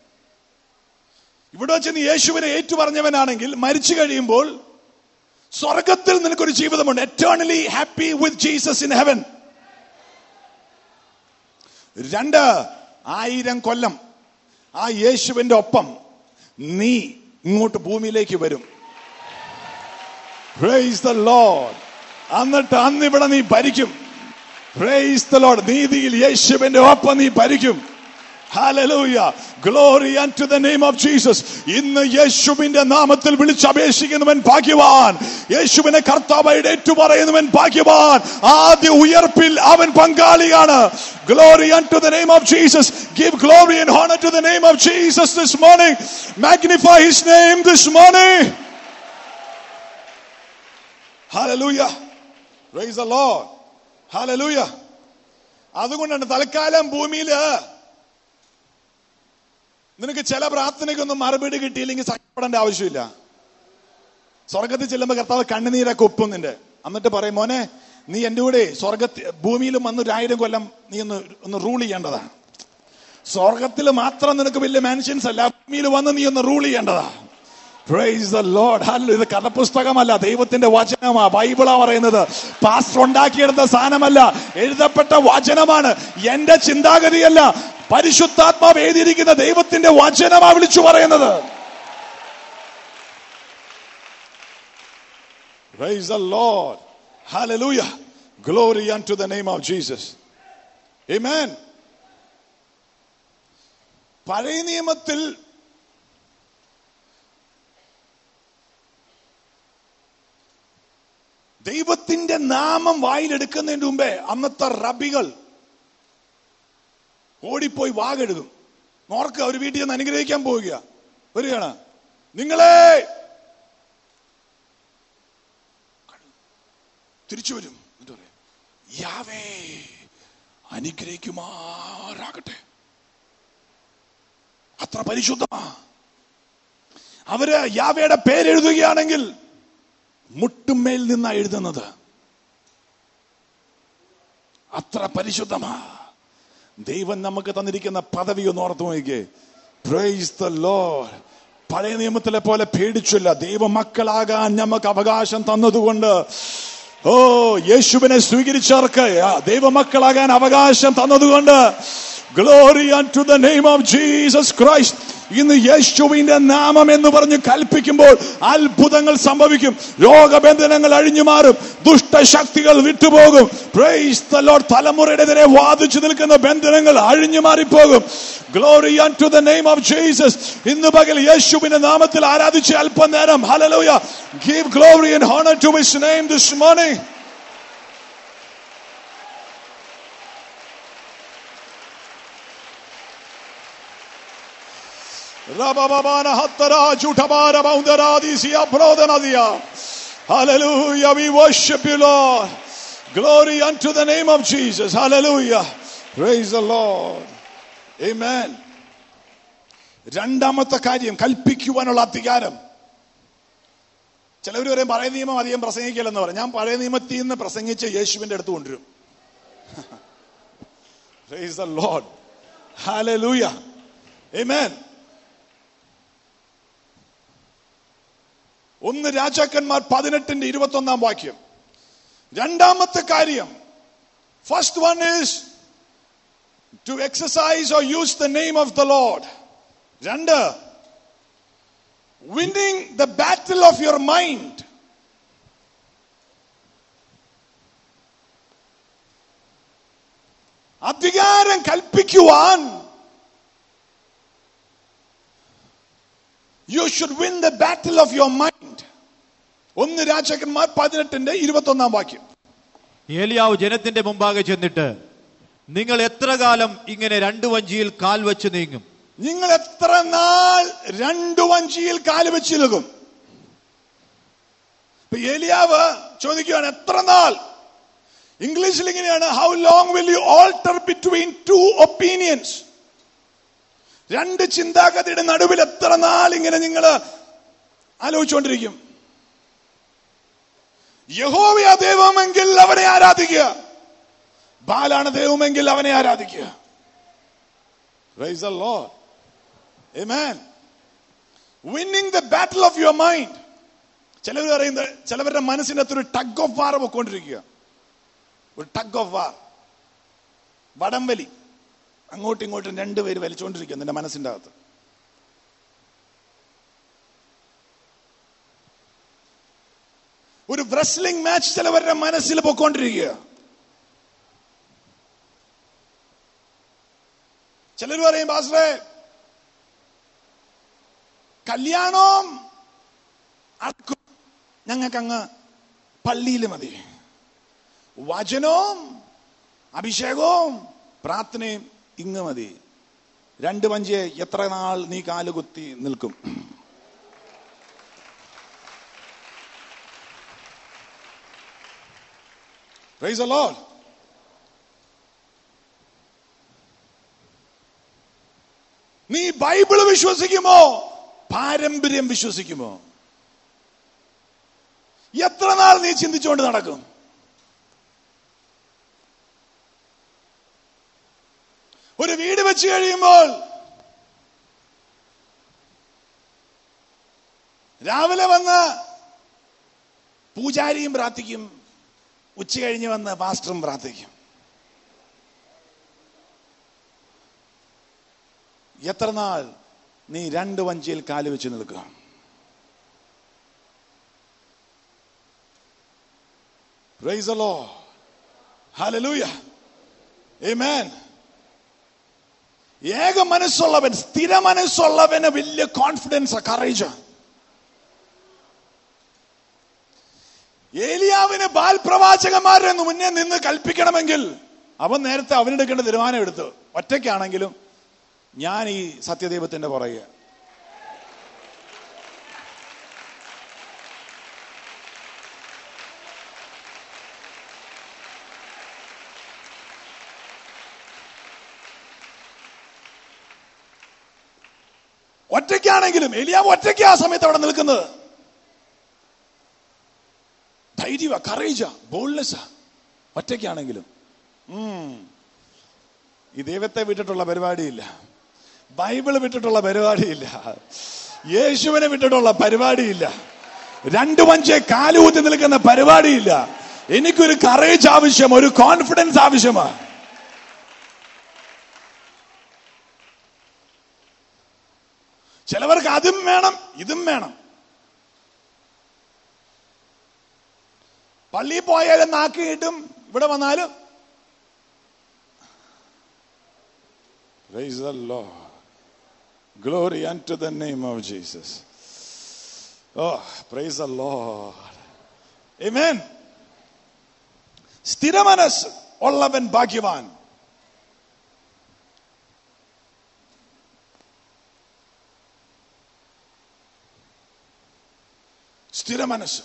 ഇവിടെ വെച്ച് നീ യേശുവിനെ ഏറ്റു പറഞ്ഞവനാണെങ്കിൽ മരിച്ചു കഴിയുമ്പോൾ സ്വർഗത്തിൽ നിനക്കൊരു ജീവിതമുണ്ട്. Eternally happy with Jesus in heaven. 2000 കൊല്ലം ആ യേശുവിന്റെ ഒപ്പം നീ ഇങ്ങോട്ട് ഭൂമിയിലേക്ക് വരും. Praise the Lord. എന്നിട്ട് അന്ന് ഇവിടെ നീ ഭരിക്കും. Praise the Lord. നീതിയിൽ യേശുവിന്റെ ഒപ്പം നീ ഭരിക്കും. Hallelujah. Glory unto the name of Jesus. ഇന്ന് യേശുവിന്റെ നാമത്തിൽ വിളിച്ചപേക്ഷിക്കുന്നവൻ ഭാഗ്യവാൻ. യേശുവിനെ കർത്താവായിട്ട് ഏറ്റുപറയുന്നവൻ ഭാഗ്യവാൻ. ആദ്യ ഉയർപ്പിൽ അവൻ പങ്കാളിയാണ്. Glory unto the name of Jesus. Give glory and honor to the name of Jesus this morning. Magnify his name this morning. Hallelujah. Praise the Lord. Hallelujah. അതുകൊണ്ടാണ് തൽക്കാലം ഭൂമിയില് നിനക്ക് ചില പ്രാർത്ഥനയ്ക്കൊന്നും മറുപടി കിട്ടിയില്ലെങ്കിൽ സങ്കടപ്പെടേണ്ട ആവശ്യമില്ല. സ്വർഗത്തിൽ ചെല്ലുമ്പോ കർത്താവ് കണ്ണുനീരൊക്കെ ഒപ്പും നിന്റെ. എന്നിട്ട് പറയും, മോനെ നീ എന്റെ കൂടെ ഭൂമിയിലും വന്ന് 1000 കൊല്ലം നീ ഒന്ന് റൂൾ ചെയ്യേണ്ടതാണ്. സ്വർഗത്തിൽ മാത്രം നിനക്ക് വലിയ മാൻഷൻസ് അല്ല, ഭൂമിയിൽ വന്ന് നീ ഒന്ന് റൂൾ ചെയ്യേണ്ടതാ. Praise the Lord. Hallelujah. ഇത് കഥപുസ്തകമല്ല, ദൈവത്തിന്റെ വചനമാ, ബൈബിളാ പറയുന്നത്. പാസ്റ്റർ ഉണ്ടാക്കിയെടുത്ത സാധനമല്ല, എഴുതപ്പെട്ട വചനമാണ്. എന്റെ ചിന്താഗതിയല്ല, പരിശുദ്ധാത്മാവ് എഴുതിയിരിക്കുന്ന ദൈവത്തിന്റെ വചനമാ വിളിച്ചു പറയുന്നത്. Praise the Lord. Hallelujah. Glory unto the name of Jesus. Amen. പഴയ നിയമത്തിൽ ദൈവത്തിന്റെ നാമം വായിലെടുക്കുന്നതിന് മുമ്പേ അന്നത്തെ റബികൾ ഓടിപ്പോയി വാകെടുക്കും. നോർക്ക് അവർ വീട്ടിൽ നിന്ന് അനുഗ്രഹിക്കാൻ പോവുക വരികയാണ്. നിങ്ങളെ തിരിച്ചു വരും. എന്താ പറയാ? യാവേ അനുഗ്രഹിക്കുമാറാകട്ടെ. അത്ര പരിശുദ്ധമാ. അവര് യാവയുടെ പേരെഴുതുകയാണെങ്കിൽ മുട്ടുമേൽ നിന്നാ എഴുതുന്നത്. അത്ര പരിശുദ്ധമാ. ദൈവം നമുക്ക് തന്നിരിക്കുന്ന പദവി ഒന്ന് ഓർത്തു നോക്കിക്കേ. Praise the Lord. പഴയ നിയമത്തിലെ പോലെ പേടിച്ചില്ല. ദൈവമക്കളാകാൻ നമുക്ക് അവകാശം തന്നതുകൊണ്ട്, ഓ യേശുവിനെ സ്വീകരിച്ചവർക്ക് ദൈവമക്കളാകാൻ അവകാശം തന്നതുകൊണ്ട്, glory unto the name of Jesus Christ. ഇന്ന് യേശുവിന്റെ നാമം എന്ന് പറഞ്ഞ് കൽപ്പിക്കുമ്പോൾ അത്ഭുതങ്ങൾ സംഭവിക്കും. രോഗബന്ധനങ്ങൾ അഴിഞ്ഞു മാറും. ദുഷ്ടശക്തികൾ വിട്ടുപോകും. Praise the Lord. തലമുറയുടെ വാദിച്ചു നിൽക്കുന്ന ബന്ധനങ്ങൾ അഴിഞ്ഞു മാറിപ്പോകും. Glory unto the name of Jesus. ഇന്ന് പകൽ യേശുവിന്റെ നാമത്തിൽ ആരാധിച്ച് അല്പനേരം hallelujah give glory and honor to his name this morning. Hallelujah. We worship you, Lord. Glory unto the name of Jesus. Hallelujah. Praise the Lord. Amen. രണ്ടാമത്തെ കാര്യം, കൽപ്പിക്കുവാനുള്ള അധികാരം. ചിലവർ പറയും പഴയ നിയമം അധികം പ്രസംഗിക്കില്ലെന്ന് പറയും. ഞാൻ പഴയ നിയമത്തിൽ നിന്ന് പ്രസംഗിച്ച് യേശുവിന്റെ അടുത്ത് കൊണ്ടുവരും. Praise the Lord. Hallelujah. Amen. 1 രാജാക്കന്മാർ 18:21 രണ്ടാമത്തെ കാര്യം, first one is to exercise or use the name of the Lord. രണ്ട്, winning the battle of your mind. അധികാരം കൽപ്പിക്കുവാൻ you should win the battle of your mind. 1 രാജാക്കന്മാർ 18:21 ഏലിയാവ് ജനത്തിന്റെ മുമ്പാകെ ചെന്നിട്ട്, നിങ്ങൾ എത്ര കാലം ഇങ്ങനെ 2 വഞ്ചിയിൽ കാൽ വെച്ച് നീങ്ങും? നിങ്ങൾ എത്ര നാൾ 2 വഞ്ചിയിൽ കാൽ വെച്ച് നിൽക്കും? ഏലിയാവ് ചോദിക്കുകയാണ്, എത്ര നാൾ? ഇംഗ്ലീഷിൽ ഇങ്ങനെയാണ്, how long will you alter between 2 opinions? 2 ചിന്താഗതിയുടെ നടുവിൽ എത്ര നാൾ ഇങ്ങനെ നിങ്ങൾ ആലോചിച്ചുകൊണ്ടിരിക്കും? യഹോവയാ ദൈവമെങ്കിൽ അവനെ ആരാധിക്കുക, ബാലാണ് ദൈവമെങ്കിൽ അവനെ ആരാധിക്കുക. Praise the Lord. Amen. Winning the battle of your mind. ചിലവർ പറയുന്നത്, ചിലവരുടെ മനസ്സിന്റെ അകത്തൊരു ടഗ് ഓഫ് വാർ പോയിക്കൊണ്ടിരിക്കുക. ഒരു ടഗ് ഓഫ് വാർ, വടംവലി. അങ്ങോട്ടും ഇങ്ങോട്ടും 2 പേര് വലിച്ചുകൊണ്ടിരിക്കുക നിന്റെ മനസ്സിന്റെ അകത്ത്. ഒരു wrestling മാച്ച് ചിലവരുടെ മനസ്സിൽ പോയിക്കൊണ്ടിരിക്കുക. ചിലർ പറയും, പാസ്റ്ററെ കല്യാണം ഞങ്ങൾക്കങ്ങ് പള്ളിയിൽ മതി, വചനവും അഭിഷേകവും പ്രാർത്ഥനയും ഇങ്ങ് മതി. 2 വഞ്ചിയെ എത്ര നാൾ നീ കാലുകുത്തി നിൽക്കും? Praise the Lord. നീ ബൈബിള് വിശ്വസിക്കുമോ, പാരമ്പര്യം വിശ്വസിക്കുമോ? എത്ര നാൾ നീ ചിന്തിച്ചുകൊണ്ട് നടക്കും? ഒരു വീട് വെച്ച് കഴിയുമ്പോൾ രാവിലെ വന്ന് പൂജാരിയും പ്രാർത്ഥിക്കും, ഉച്ച കഴിഞ്ഞ് വന്ന് പാസ്റ്ററും പ്രാർത്ഥിക്കും. എത്ര നാൾ നീ 2 വഞ്ചിയിൽ കാല് വെച്ച് നിൽക്കുക? Praise the Lord. Hallelujah. Amen. ഏക മനസ്സുള്ളവൻ, സ്ഥിര മനസ്സുള്ളവന് വലിയ കോൺഫിഡൻസ്, കറേജ്. ഏലിയാവിന് ബാൽ പ്രവാചകന്മാരുടെ മുന്നേ നിന്ന് കൽപ്പിക്കണമെങ്കിൽ അവൻ നേരത്തെ അവനെടുക്കേണ്ട തീരുമാനം എടുത്തു. ഒറ്റയ്ക്കാണെങ്കിലും ഞാൻ ഈ സത്യദൈവത്തിന്റെ പുറകെ. ഒറ്റയ്ക്കാണെങ്കിലും ഏലിയാവ് ഒറ്റയ്ക്ക് ആ സമയത്ത് അവിടെ നിൽക്കുന്നത്. ധൈര്യ, കറേജ, ബോൾഡ്നെസ്. ഒറ്റയ്ക്കാണെങ്കിലും ഈ ദൈവത്തെ വിട്ടിട്ടുള്ള പരിപാടിയില്ല, ബൈബിള് വിട്ടിട്ടുള്ള പരിപാടിയില്ല, യേശുവിനെ വിട്ടിട്ടുള്ള പരിപാടിയില്ല, 2 വഞ്ചിയെ കാലുകൂത്തി നിൽക്കുന്ന പരിപാടിയില്ല. എനിക്കൊരു കറേജ് ആവശ്യം, ഒരു കോൺഫിഡൻസ് ആവശ്യമാണ്. ചിലവർക്ക് അതും വേണം ഇതും വേണം. പള്ളിയിൽ പോയാലും നാക്ക് കിട്ടും, ഇവിടെ വന്നാലും. Praise the Lord. Glory unto the name of Jesus. Oh, praise the Lord. Amen. സ്ഥിര മനസ്സ് ഉള്ളവൻ ഭാഗ്യവാൻ. സ്ഥിര മനസ്സ്.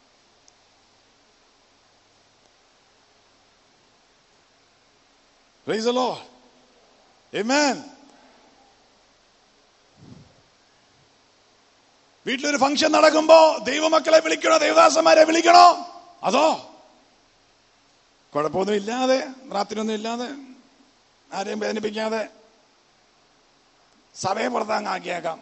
Praise the Lord. Amen. വീട്ടിലൊരു ഫംഗ്ഷൻ നടക്കുമ്പോ ദൈവമക്കളെ വിളിക്കണോ, ദൈവദാസന്മാരെ വിളിക്കണോ? അതോ കുഴപ്പമൊന്നും ഇല്ലാതെ, രാത്രിയൊന്നും ഇല്ലാതെ, ആരെയും വേദനിപ്പിക്കാതെ സഭയെ പുറത്താക്കിയേക്കാം?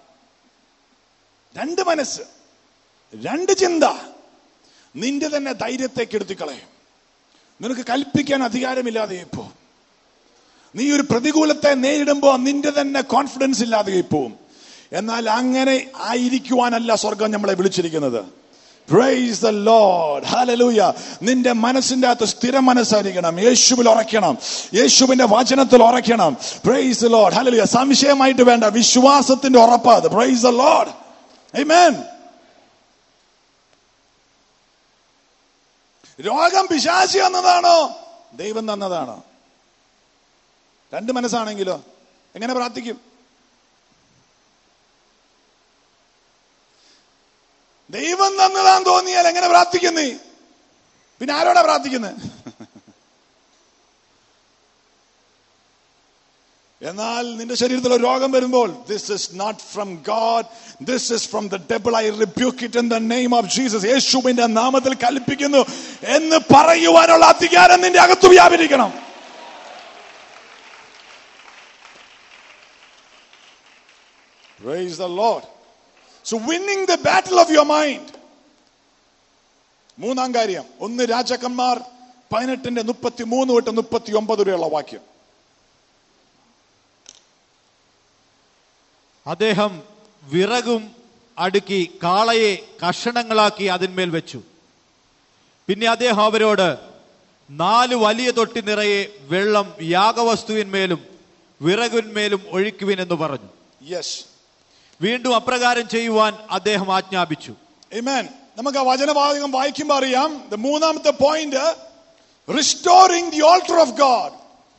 2 മനസ്സ്, 2 ചിന്ത നിന്റെ തന്നെ ധൈര്യത്തെ കെടുത്തിക്കളയും. നിനക്ക് കൽപ്പിക്കാൻ അധികാരമില്ലാതെ ഇപ്പോ നീ ഒരു പ്രതികൂലത്തെ നേരിടുമ്പോ നിന്റെ തന്നെ കോൺഫിഡൻസ് ഇല്ലാതെ പോവും. എന്നാൽ അങ്ങനെ ആയിരിക്കുവാനല്ല സ്വർഗം നമ്മളെ വിളിച്ചിരിക്കുന്നത്. Praise the Lord. Hallelujah. നിന്റെ മനസ്സിന്റെ അകത്ത് സ്ഥിര മനസ്സായിരിക്കണം. യേശുവിൽ ഉറയ്ക്കണം, യേശുവിന്റെ വചനത്തിൽ ഉറയ്ക്കണം. Praise the Lord. Hallelujah. സംശയമായിട്ട് വേണ്ട, വിശ്വാസത്തിന്റെ ഉറപ്പാത്. Praise the Lord. Amen. രോഗം പിശാചി തന്നതാണോ ദൈവം തന്നതാണോ? 2 മനസ്സാണെങ്കിലോ എങ്ങനെ പ്രാർത്ഥിക്കും? ദൈവം തന്നതാന്ന് തോന്നിയാൽ എങ്ങനെ പ്രാർത്ഥിക്കും നീ? പിന്നെ ആരോടാ പ്രാർത്ഥിക്കുന്നത്? എന്നാൽ നിന്റെ ശരീരത്തിൽ ഒരു രോഗം വരുമ്പോൾ, this is not from God, this is from the devil, I rebuke it in the name of Jesus, യേശുവിന്റെ നാമത്തിൽ കൽപ്പിക്കുന്നു എന്ന് പറയുവാനുള്ള അധികാരം നിന്റെ അകത്ത് വ്യാപരിക്കണം. Praise the Lord. So winning the battle of your mind. 3-ാം കാര്യം, 1 രാജാക്കന്മാർ 18:33-39 വരെയുള്ള വാക്യം. അദ്ദേഹം വിറകും അടുക്കി കാളയെ കഷണങ്ങളാക്കി അതിന്മേൽ വെച്ചു. പിന്നെ അദ്ദേഹം അവരോട് 4 വലിയ തൊട്ടി നിറയെ വെള്ളം യാഗവസ്തുവിന്മേലും വിറകിന്മേലും ഒഴിക്കുവിൻ എന്ന് പറഞ്ഞു. യെസ്. വീണ്ടും അപ്രകാരം ചെയ്യുവാൻ അദ്ദേഹം ആജ്ഞാപിച്ചു. ആമേൻ. നമുക്ക് ആ വചനഭാഗം വായിക്കുമ്പോൾ അറിയാം. 3-ാമത്തെ point, restoring the altar of God.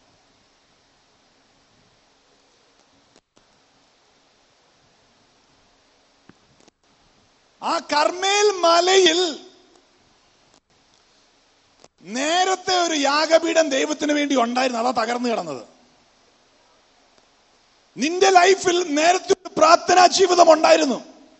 ആ കർമ്മേൽ മലയിൽ നേരത്തെ ഒരു യാഗപീഠം ദൈവത്തിന് വേണ്ടി ഉണ്ടായിരുന്നു, അതാ തകർന്നു കിടന്നത്. നിന്റെ ലൈഫിൽ നേരത്തെ ഒരു പ്രാർത്ഥനാ ജീവിതം ഉണ്ടായിരുന്നു,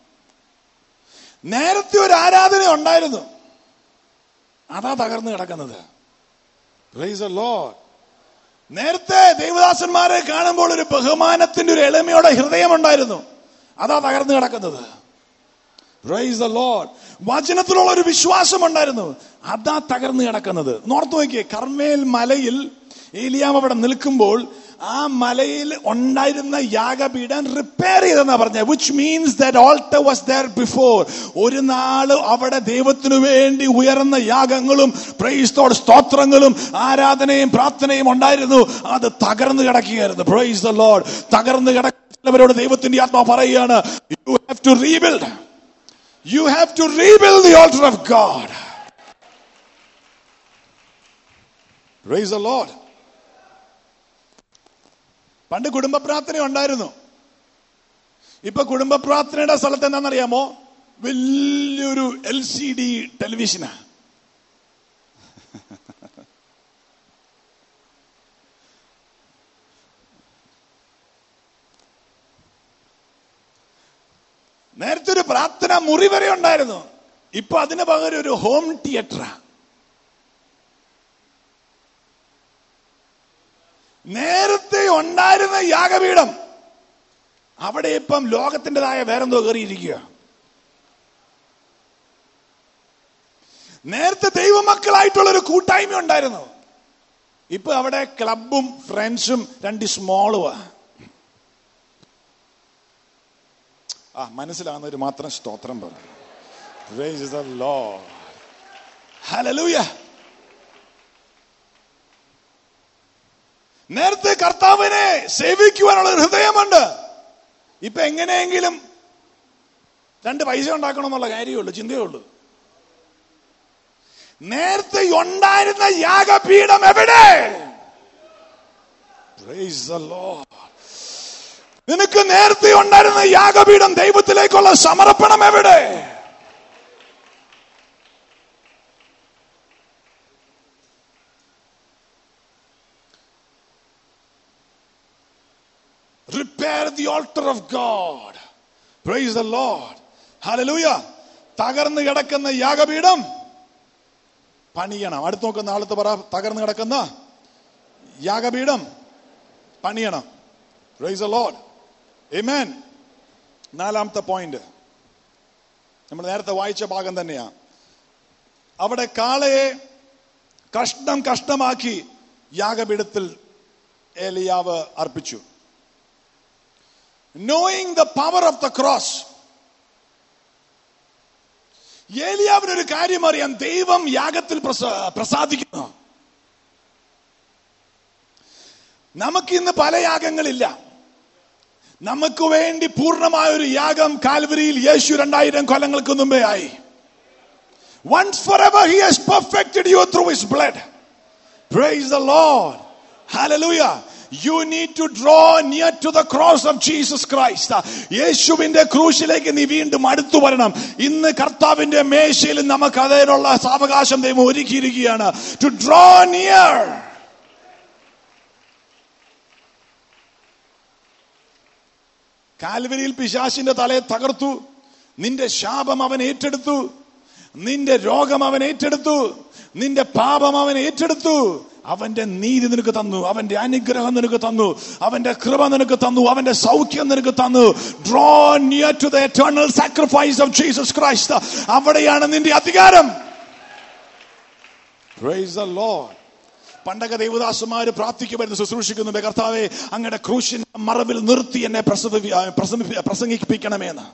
നേരത്തെ ഒരു ആരാധന ഉണ്ടായിരുന്നു, അതാ തകർന്നു കിടക്കുന്നത്. Praise the Lord. നേരത്തെ ദേവദാസന്മാരെ കാണുമ്പോൾ ഒരു ബഹുമാനത്തിന്റെ ഒരു എളിമയുടെ ഹൃദയം ഉണ്ടായിരുന്നു. അതാ തകർന്നു കിടക്കുന്നത്. Price the Lord. വചനത്തിലുള്ള ഒരു വിശ്വാസം ഉണ്ടായിരുന്നു. അതാ തകർന്നു കിടക്കുന്നത്. നോർത്ത് നോക്കിയേ, കർമ്മേൽ മലയിൽ ഏലിയാവ് അവിടെ നിൽക്കുമ്പോൾ ആ മലയിൽ ഉണ്ടായിരുന്ന യാഗപീഠം റിപ്പയർ ചെയ്തെന്നാ പറഞ്ഞ, which means that altar was there before. ഒരു നാള് അവിടെ ദൈവത്തിനു വേണ്ടി ഉയർന്ന യാഗങ്ങളും പ്രൈസ് ദി സ്തോത്രങ്ങളും ആരാധനയും പ്രാർത്ഥനയും ഉണ്ടായിരുന്നു. അത് തകർന്നു കിടക്കുകയായിരുന്നു. Praise the Lord. തകർന്നു കിടക്കുന്നവരോട് ദൈവത്തിന്റെ ആത്മാവ് പറയുകയാണ്, you have to rebuild. You have to rebuild the altar of God. Praise the Lord. പണ്ട് കുടുംബ പ്രാർത്ഥന ഉണ്ടായിരുന്നു. ഇപ്പൊ കുടുംബ പ്രാർത്ഥനയുടെ സ്ഥലത്ത് എന്താണെന്നറിയാമോ? വലിയൊരു LCD ടെലിവിഷനാ. നേരത്തെ ഒരു പ്രാർത്ഥന മുറി വരെ ഉണ്ടായിരുന്നു. ഇപ്പൊ അതിന് പകരം ഒരു ഹോം തിയേറ്ററാ. നേരത്തെ ഉണ്ടായിരുന്ന യാഗപീഠം അവിടെ ഇപ്പം ലോകത്തിൻ്റെതായ വേറെന്തോ കയറിയിരിക്കുക. നേരത്തെ ദൈവമക്കളായിട്ടുള്ള ഒരു കൂട്ടായ്മ ഉണ്ടായിരുന്നു. ഇപ്പൊ അവിടെ ക്ലബും ഫ്രണ്ട്സും 2 സ്മോളുവാ. മനസ്സിലാകുന്നവര് മാത്രം സ്തോത്രം പറയും. Praise the Lord. Hallelujah. നേരത്തെ കർത്താവിനെ സേവിക്കുവാനുള്ള ഒരു ഹൃദയമുണ്ട്. ഇപ്പൊ എങ്ങനെയെങ്കിലും 2 പൈസ ഉണ്ടാക്കണം എന്നുള്ള കാര്യമുള്ളൂ, ചിന്തയുള്ളൂ. നേരത്തെ ഉണ്ടായിരുന്ന യാഗപീഠം എവിടെ? Praise the Lord. നിനക്ക് നേരത്തെ ഉണ്ടായിരുന്ന യാഗപീഠം ദൈവത്തിലേക്കുള്ള സമർപ്പണം എവിടെ? Repair the altar of God. Praise the Lord. Hallelujah. തകർന്നു കിടക്കുന്ന യാഗപീഠം പണിയണം. അടുത്ത് നോക്കുന്ന ആളത്ത് പറ, തകർന്നു കിടക്കുന്ന യാഗപീഠം പണിയണം. Praise the Lord. Amen. 4ാമത്തെ പോയിന്റ് നമ്മൾ നേരത്തെ വായിച്ച ഭാഗം തന്നെയാ. അവിടെ കാളയെ കഷ്ണമാക്കി യാഗപീഠത്തിൽ ഏലിയാവ് അർപ്പിച്ചു. Knowing the power of the cross. ഏലിയാവിനൊരു കാര്യം അറിയാം, ദൈവം യാഗത്തിൽ പ്രസാദിക്കുന്നു. നമുക്കിന്ന് പല യാഗങ്ങളില്ല. നമുക്ക് വേണ്ടി പൂർണ്ണമായ ഒരു യാഗം കാൽവരിയിൽ യേശു 2000 കൊല്ലങ്ങൾക്ക് മുമ്പേ ആയി. Once forever he has perfected you through his blood. Praise the Lord. Hallelujah. You need to draw near to the cross of Jesus Christ. യേശുവിന്റെ ക്രൂശിലേക്ക് നീ വീണ്ടും അടുത്തു വരണം. ഇന്ന് കർത്താവിന്റെ മേശയിൽ നമുക്ക് അതിനുള്ള സാവകാശം ദൈവം ഒരുക്കിയിരിക്കുകയാണ്. To draw near. കാൽവരിയിൽ പിശാചിന്റെ തലയെ തകർത്തു. നിന്റെ ശാപം അവൻ ഏറ്റെടുത്തു. നിന്റെ രോഗം അവൻ ഏറ്റെടുത്തു. നിന്റെ പാപം അവൻ ഏറ്റെടുത്തു. അവന്റെ നീതി നിനക്ക് തന്നു. അവന്റെ അനുഗ്രഹം നിനക്ക് തന്നു. അവന്റെ കൃപ നിനക്ക് തന്നു. അവന്റെ സൗഖ്യം നിനക്ക് തന്നു. Draw near to the eternal sacrifice of Jesus Christ. അവിടെയാണ് നിന്റെ അധികാരം. Praise the Lord. പണ്ടൊക്കെ ദൈവദാസന്മാര് പ്രാർത്ഥിക്കുമായിരുന്നു, ശുശ്രൂഷിക്കുന്നു, കർത്താവേ അങ്ങയുടെ ക്രൂശിന്റെ മറവിൽ നിർത്തി എന്നെ പ്രസംഗിപ്പിക്കണമെന്ന്.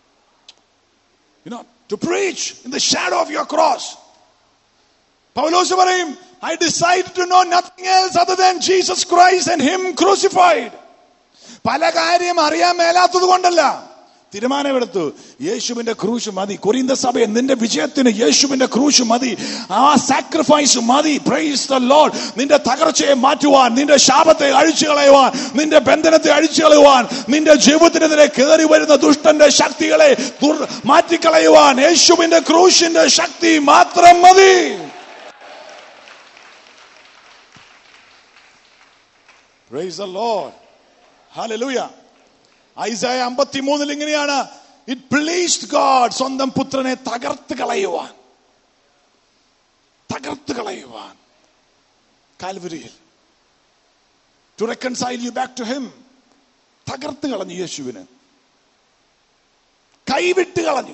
To preach in the shadow of your cross. പൗലോസ് പറയും, I decided to know nothing else other than Jesus Christ and him crucified. പല കാര്യം അറിയാൻ മേലാത്തത് കൊണ്ടല്ല, തീരുമാനമെടുത്തു യേശുവിന്റെ ക്രൂശ് മതി. കൊരിന്ത സഭയെ നിന്റെ വിജയത്തിന് യേശുവിന്റെ ക്രൂശ് മതി. ആ സാക്രിഫൈസ് മതി. Praise the Lord. നിന്റെ തകർച്ചയെ മാറ്റുവാൻ, നിന്റെ ശാപത്തെ അഴിച്ചു കളയുവാൻ, നിന്റെ ബന്ധനത്തെ അഴിച്ചു കളയുവാൻ, നിന്റെ ജീവിതത്തിനെതിരെ കയറി വരുന്ന ദുഷ്ടന്റെ ശക്തികളെ മാറ്റിക്കളയുവാൻ യേശുവിന്റെ ക്രൂശിന്റെ ശക്തി മാത്രം മതി. Praise the Lord. Hallelujah. ഐസായ 53 ഇങ്ങനെയാണ്, it pleased God, സ്വന്തം പുത്രനെ തകർത്ത് കളയുവാൻ കാൽവരിയിൽ. to reconcile you back to him. തകർത്ത് കളഞ്ഞു യേശുവിന്, കൈവിട്ട് കളഞ്ഞു.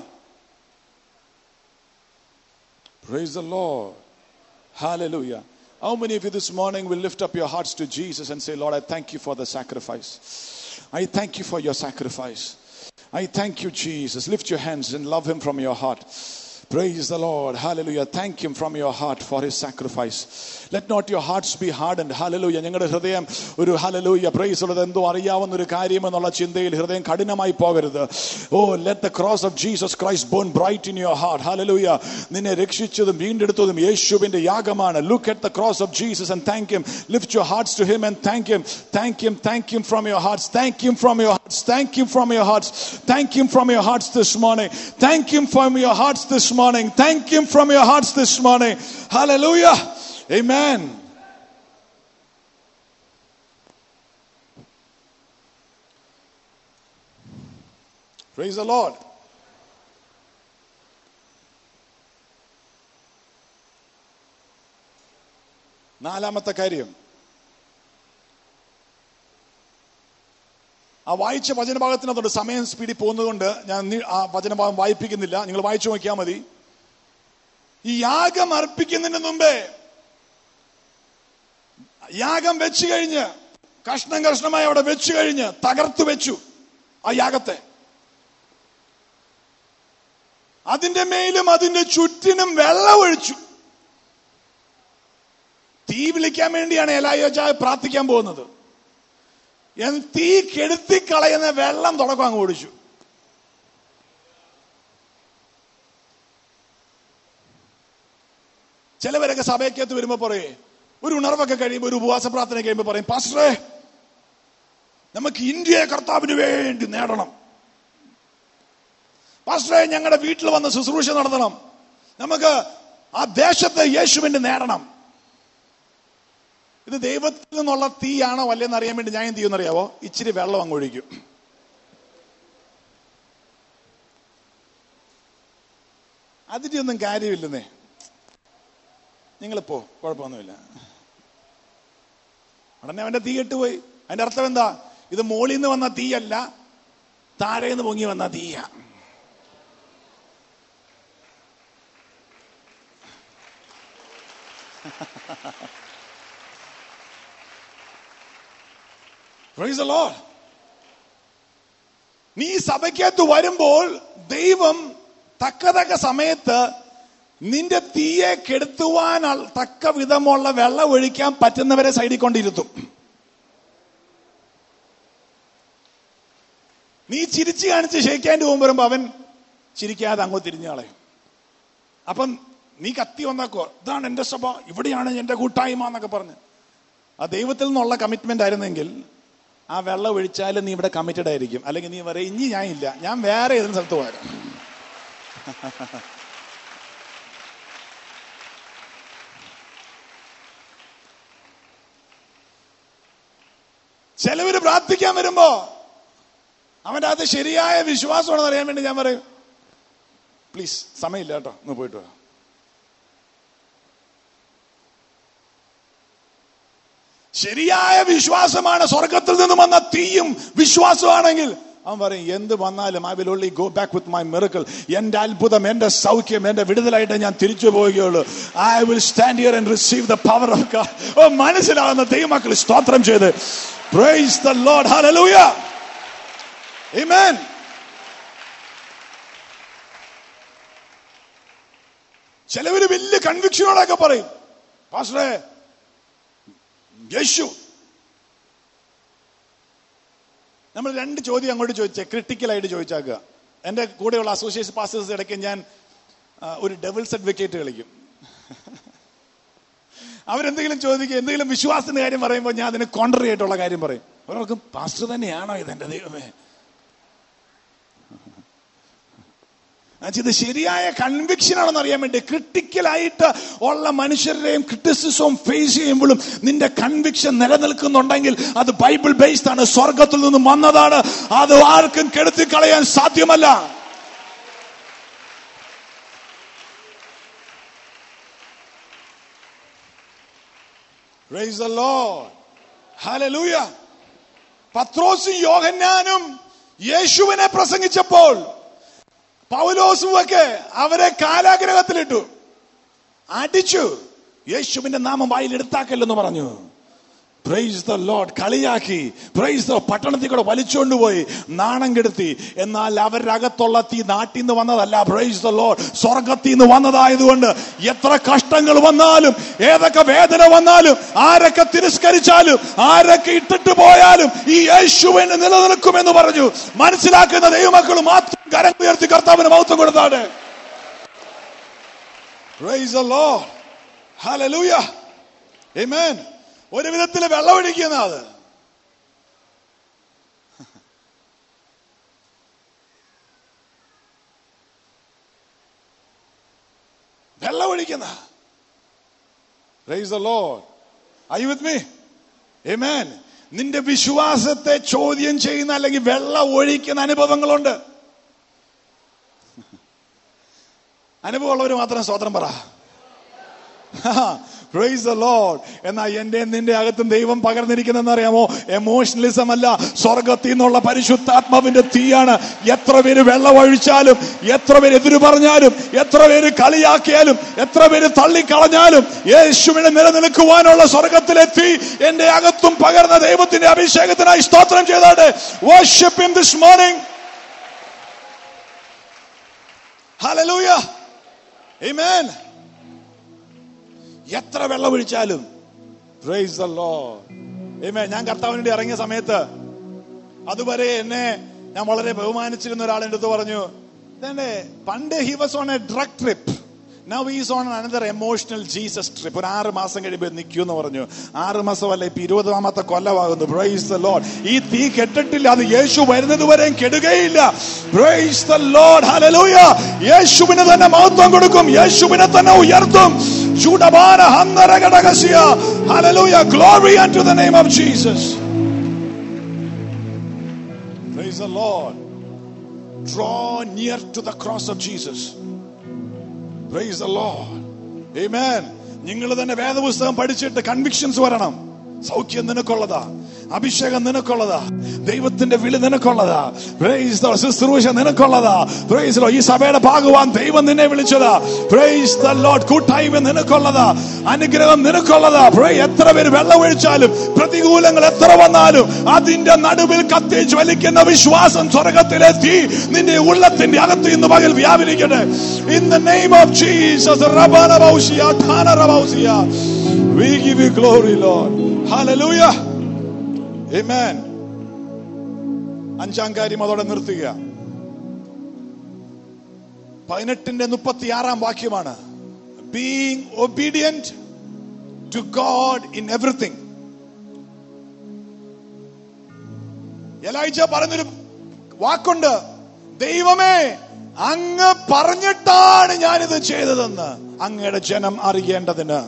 Praise the Lord. Hallelujah. How many of you this morning will lift up your hearts to Jesus and say, Lord, I thank you for the sacrifice. I thank you for your sacrifice. I thank you, Jesus. Lift your hands and love him from your heart. Praise the Lord. Hallelujah. Thank him from your heart for his sacrifice. Let not your hearts be hardened. Hallelujah. ഞങ്ങളുടെ ഹൃദയം ഒരു hallelujah praise ഉള്ളത് എന്തോ അറിയാവുന്ന ഒരു കാര്യം എന്നുള്ള ചിന്തയിൽ ഹൃദയം കഠിനമായി പോകരുത്. Oh, let the cross of Jesus Christ burn bright in your heart. Hallelujah. നിന്നെ രക്ഷിച്ചതും വീണ്ടെടുത്തതും യേശുവിന്റെ യാഗമാണ്. Look at the cross of Jesus and thank him. Lift your hearts to him and thank him. Thank him. Thank him from your hearts. Thank him from your hearts. Thank him from your hearts. Thank him from your hearts this morning. Thank him from your hearts this morning. Thank him from your hearts this morning. Hallelujah. Amen. Praise the Lord. നാലാമത്തെ കാര്യം, ആ വായിച്ച വചനഭാഗത്തിനകത്തോട് സമയം സ്പീഡിൽ പോകുന്നതുകൊണ്ട് ഞാൻ ആ വചനഭാഗം വായിപ്പിക്കുന്നില്ല. നിങ്ങൾ വായിച്ചു നോക്കിയാൽ മതി. ഈ യാഗം അർപ്പിക്കുന്നതിന് മുമ്പേ യാഗം വെച്ചു കഴിഞ്ഞ് കഷ്ണം കഷ്ണമായി അവിടെ വെച്ചു കഴിഞ്ഞ് തകർത്തു വെച്ചു ആ യാഗത്തെ. അതിന്റെ മേലും അതിന്റെ ചുറ്റിനും വെള്ളം ഒഴിച്ചു. തീ വിളിക്കാൻ വേണ്ടിയാണ് എലയാജ പ്രാർത്ഥിക്കാൻ പോകുന്നത്. തീ കെടുത്തിക്കളയുന്ന വെള്ളം തുടക്കം അങ്ങ് ഒഴിച്ചു. ചിലവരൊക്കെ സഭയ്ക്കകത്ത് വരുമ്പോ പറയേ, ഒരു ഉണർവൊക്കെ കഴിയുമ്പോൾ ഒരു ഉപവാസ പ്രാർത്ഥന കഴിയുമ്പോൾ പറയും, പാസ്റ്ററേ നമുക്ക് ഇന്ത്യയെ കർത്താവിന് വേണ്ടി നേടണം, പാസ്റ്ററേ ഞങ്ങളുടെ വീട്ടിൽ വന്ന് ശുശ്രൂഷ നടത്തണം, നമുക്ക് ആ ദേശത്തെ യേശുവിന് നേടണം. ഇത് ദൈവത്തിൽ നിന്നുള്ള തീയാണോ അല്ലെന്ന് അറിയാൻ വേണ്ടി ഞാൻ എന്ത് ചെയ്യുമെന്നറിയാവോ? ഇച്ചിരി വെള്ളം അങ്ങ് ഒഴിക്കും. അതിന്റെ ഒന്നും കാര്യമില്ലെന്നേ. നിങ്ങളിപ്പോ കുഴപ്പമൊന്നുമില്ല. ഉടനെ അവന്റെ തീ കെട്ടുപോയി. അതിന്റെ അർത്ഥം എന്താ? ഇത് മോളിൽ നിന്ന് വന്ന തീയല്ല, താഴെ നിന്ന് പൊങ്ങി വന്ന തീയ. Praise the Lord. നീ സഭയ്ക്കകത്ത് വരുമ്പോൾ ദൈവം തക്ക സമയത്ത് നിന്റെ തീയെ കെടുത്തുവാൻ തക്ക വിധമുള്ള വെള്ളം ഒഴിക്കാൻ പറ്റുന്നവരെ സൈഡിൽ കൊണ്ടിരുത്തും. നീ ചിരിച്ചു കാണിച്ച് ക്ഷയിക്കാണ്ട് പോകുമ്പോ അവൻ ചിരിക്കാതെ അങ്ങോട്ട് തിരിഞ്ഞു കളയും. അപ്പം നീ കത്തി വന്നാക്കോ, ഇതാണ് എന്റെ സഭ, ഇവിടെയാണ് എന്റെ കൂട്ടായ്മ എന്നൊക്കെ പറഞ്ഞ്. ആ ദൈവത്തിൽ നിന്നുള്ള കമ്മിറ്റ്മെന്റ് ആയിരുന്നെങ്കിൽ ആ വെള്ളം ഒഴിച്ചാലും നീ ഇവിടെ കമ്മിറ്റഡ് ആയിരിക്കും. അല്ലെങ്കിൽ നീ പറയും, ഇനി ഞാൻ ഇല്ല, ഞാൻ വേറെ ഏതെങ്കിലും സ്ഥലത്ത് പോരാ. ചിലവര് പ്രാർത്ഥിക്കാൻ വരുമ്പോ അവന്റെ അകത്ത് ശരിയായ വിശ്വാസമാണെന്ന് അറിയാൻ വേണ്ടി ഞാൻ പറയും, പ്ലീസ് സമയമില്ല കേട്ടോ, ഒന്ന് പോയിട്ട് വാ. ശരിയായ വിശ്വാസമാണ്, സ്വർഗത്തിൽ നിന്നും വന്ന തീയും വിശ്വാസമാണെങ്കിൽ അവൻ പറയും, എന്ത് വന്നാലും I will only go back with my miracle. എന്റെ അത്ഭുതം, എന്റെ സൗഖ്യം, എന്റെ വിടുതലായിട്ട് ഞാൻ തിരിച്ചു പോവുകയുള്ളൂ. I will stand here and receive the power of God. ഓ, മനസ്സിലാവുന്ന ദൈവമക്കൾ സ്തോത്രം ചെയ്ത് praise the Lord. Hallelujah. Amen. ചിലവര് വലിയ കൺവിക്ഷനോടൊക്കെ പറയും, പാസ്റ്ററേ യേശു. നമ്മൾ രണ്ട് ചോദ്യം അങ്ങോട്ട് ചോദിച്ചേ, ക്രിട്ടിക്കലായിട്ട് ചോദിച്ചാക്കുക. എന്റെ കൂടെയുള്ള അസോസിയേഷൻ പാസ്റ്റേഴ്സ് ഇടയ്ക്ക് ഞാൻ ഒരു ഡെവിൾസ് അഡ്വക്കേറ്റ് കളിക്കും. അവരെന്തെങ്കിലും ചോദിക്കുക, എന്തെങ്കിലും വിശ്വാസത്തിന്റെ കാര്യം പറയുമ്പോൾ ഞാൻ അതിന് കോൺട്രറി ആയിട്ടുള്ള കാര്യം പറയും. അവർക്ക് പാസ്റ്റർ തന്നെയാണോ ഇത്? എന്റെ ദൈവമേ, ഇത് ശരിയായ കൺവിക്ഷൻ ആണെന്ന് അറിയാൻ വേണ്ടി. ക്രിട്ടിക്കലായിട്ട് ഉള്ള മനുഷ്യരുടെയും ക്രിറ്റിസിസവും ഫേസ് ചെയ്യുമ്പോഴും നിന്റെ കൺവിക്ഷൻ നിലനിൽക്കുന്നുണ്ടെങ്കിൽ അത് ബൈബിൾ ബേസ്ഡ് ആണ്, സ്വർഗത്തിൽ നിന്നും വന്നതാണ്. അത് ആർക്കും കെടുത്തി കളയാൻ സാധ്യമല്ല. Praise the Lord. ഹല്ലേലൂയ. പത്രോസും യോഹന്നാനും യേശുവിനെ പ്രസംഗിച്ചപ്പോൾ പൗലോസും ഒക്കെ അവരെ കാരാഗൃഹത്തിലിട്ടു, അടിച്ചു. യേശുവിന്റെ നാമം വായിൽ എടുത്താക്കല്ലെന്ന് പറഞ്ഞു. Praise the Lord. കളിയാക്കി. Praise the. പട്ടണത്തിൽ കൂടെ വലിച്ചുകൊണ്ടുപോയി നാണം കെടുത്തി. എന്നാൽ അവരുടെ അകത്തുള്ള തീ നാട്ടിൽ നിന്ന് വന്നതല്ല. Praise the Lord. സ്വർഗത്തിൽ നിന്ന് വന്നതായതുകൊണ്ട് എത്ര കഷ്ടങ്ങൾ വന്നാലും, ഏതൊക്കെ വേദന വന്നാലും, ആരൊക്കെ തിരസ്കരിച്ചാലും, ആരൊക്കെ ഇട്ടിട്ട് പോയാലും ഈ യേശുവിനെ നിലനിൽക്കുമെന്ന് പറഞ്ഞു മനസ്സിലാക്കുന്ന ദൈവമക്കൾ മാത്രം കരം ഉയർത്തി കർത്താവിന് മഹത്വം കൊടുത്താണ്. Praise the Lord. Hallelujah. Amen. ഒരു വിധത്തിൽ വെള്ളമൊഴിക്കുന്ന അത്. വെള്ളമൊഴിക്കുന്ന. Praise the Lord. Are you with me? Amen. നിന്റെ വിശ്വാസത്തെ ചോദ്യം ചെയ്യുന്ന അല്ലെങ്കിൽ വെള്ളം ഒഴിക്കുന്ന അനുഭവങ്ങളുണ്ട്. അനുഭവമുള്ളവർ മാത്രം സ്തോത്രം പറ. Praise the Lord. എന്നാൽ എന്റെ നിന്റെ അകത്തും ദൈവം പകർന്നിരിക്കുന്നതെന്ന് അറിയാമോ? എമോഷണലിസം അല്ല, സ്വർഗത്തിൽ നിന്നുള്ള പരിശുദ്ധാത്മാവിന്റെ തീയാണ്. എത്ര പേര് വെള്ളം ഒഴിച്ചാലും, എത്ര പേര് എതിര് പറഞ്ഞാലും, എത്ര പേര് കളിയാക്കിയാലും, എത്ര പേര് തള്ളിക്കളഞ്ഞാലും, യേശുവിനെ നിലനിൽക്കുവാനുള്ള സ്വർഗത്തിലെ തീ എന്റെ അകത്തും പകർന്ന ദൈവത്തിന്റെ അഭിഷേകത്തിനായി സ്തോത്രം ചെയ്താട്ടെ. Worship him this morning. Hallelujah. Amen. എത്ര വെള്ളം ഒഴിച്ചാലും. Praise the Lord. ആമേൻ. ഞാൻ കർത്താവിന് വേണ്ടി ഇറങ്ങിയ സമയത്ത് അതുവരെ എന്നെ ഞാൻ വളരെ ബഹുമാനിച്ചിരുന്ന ഒരാളെന്റെ അടുത്ത് പറഞ്ഞു, പണ്ട് he was on a drug trip, now he is on another emotional Jesus trip. ഒരു 6 മാസം കഴിയുമ്പോൾ നിൽക്കൂന്ന് പറഞ്ഞു. 6 മാസമല്ല, ഇപ്പൊ 20ാമത്തെ കൊല്ലമാകുന്നു. Praise the Lord. ഈ തീ കെട്ടിട്ടില്ല, അത് യേശു വരുന്നത് വരെയും കെടുകയില്ല. Praise the Lord. ഹല്ലേലൂയ. യേശുവിന് തന്നെ മഹത്വം കൊടുക്കും, യേശുവിനെ തന്നെ ഉയർത്തും. Hallelujah. Glory unto the name of Jesus. Praise the Lord. Draw near to the cross of Jesus. Praise the Lord. Amen. നിങ്ങൾ തന്നെ വേദപുസ്തകം പഠിച്ചിട്ട് കൺവിക്ഷൻസ് വരണം. സൗഖ്യം നിനക്കുള്ളതാ, അഭിഷേകം നിനക്കുള്ളതാ, ദൈവത്തിന്റെ വിളി നിനക്കുള്ളതാ, പ്രൈസ് ദ ശുശ്രൂഷ നിനക്കുള്ളതാ, പ്രൈസ് ദ ഈ സഭയുടെ ഭാഗവാൻ ദൈവം നിന്നെ വിളിച്ചതാ, പ്രൈസ് ദ ലോർഡ്. കൂട്ടായ്മ നിനക്കുള്ളതാ, അനുഗ്രഹം നിനക്കുള്ളതാ. എത്ര പേര് വെള്ളം ഒഴിച്ചാലും, പ്രതികൂലങ്ങൾ എത്ര വന്നാലും, അതിന്റെ നടുവിൽ കത്തി ജ്വലിക്കുന്ന വിശ്വാസം സ്വർഗത്തിലെ തീ നിന്റെ ഉള്ളത്തിന്റെ അകത്ത് ഇന്ന് പകൽ വ്യാപരിക്കട്ടെ. In the name of Jesus. We give you glory, Lord. Hallelujah. Amen. 5ാം കാര്യം അതോടെ നിർത്തുക. 18:36 വാക്യമാണ്. Being obedient to God in everything. Elijah പറഞ്ഞൊരു വാക്കുണ്ട്, ദൈവമേ അങ്ങ് പറഞ്ഞിട്ടാണ് ഞാനിത് ചെയ്തതെന്ന് അങ്ങയുടെ ജനം അറിയേണ്ടതിന്.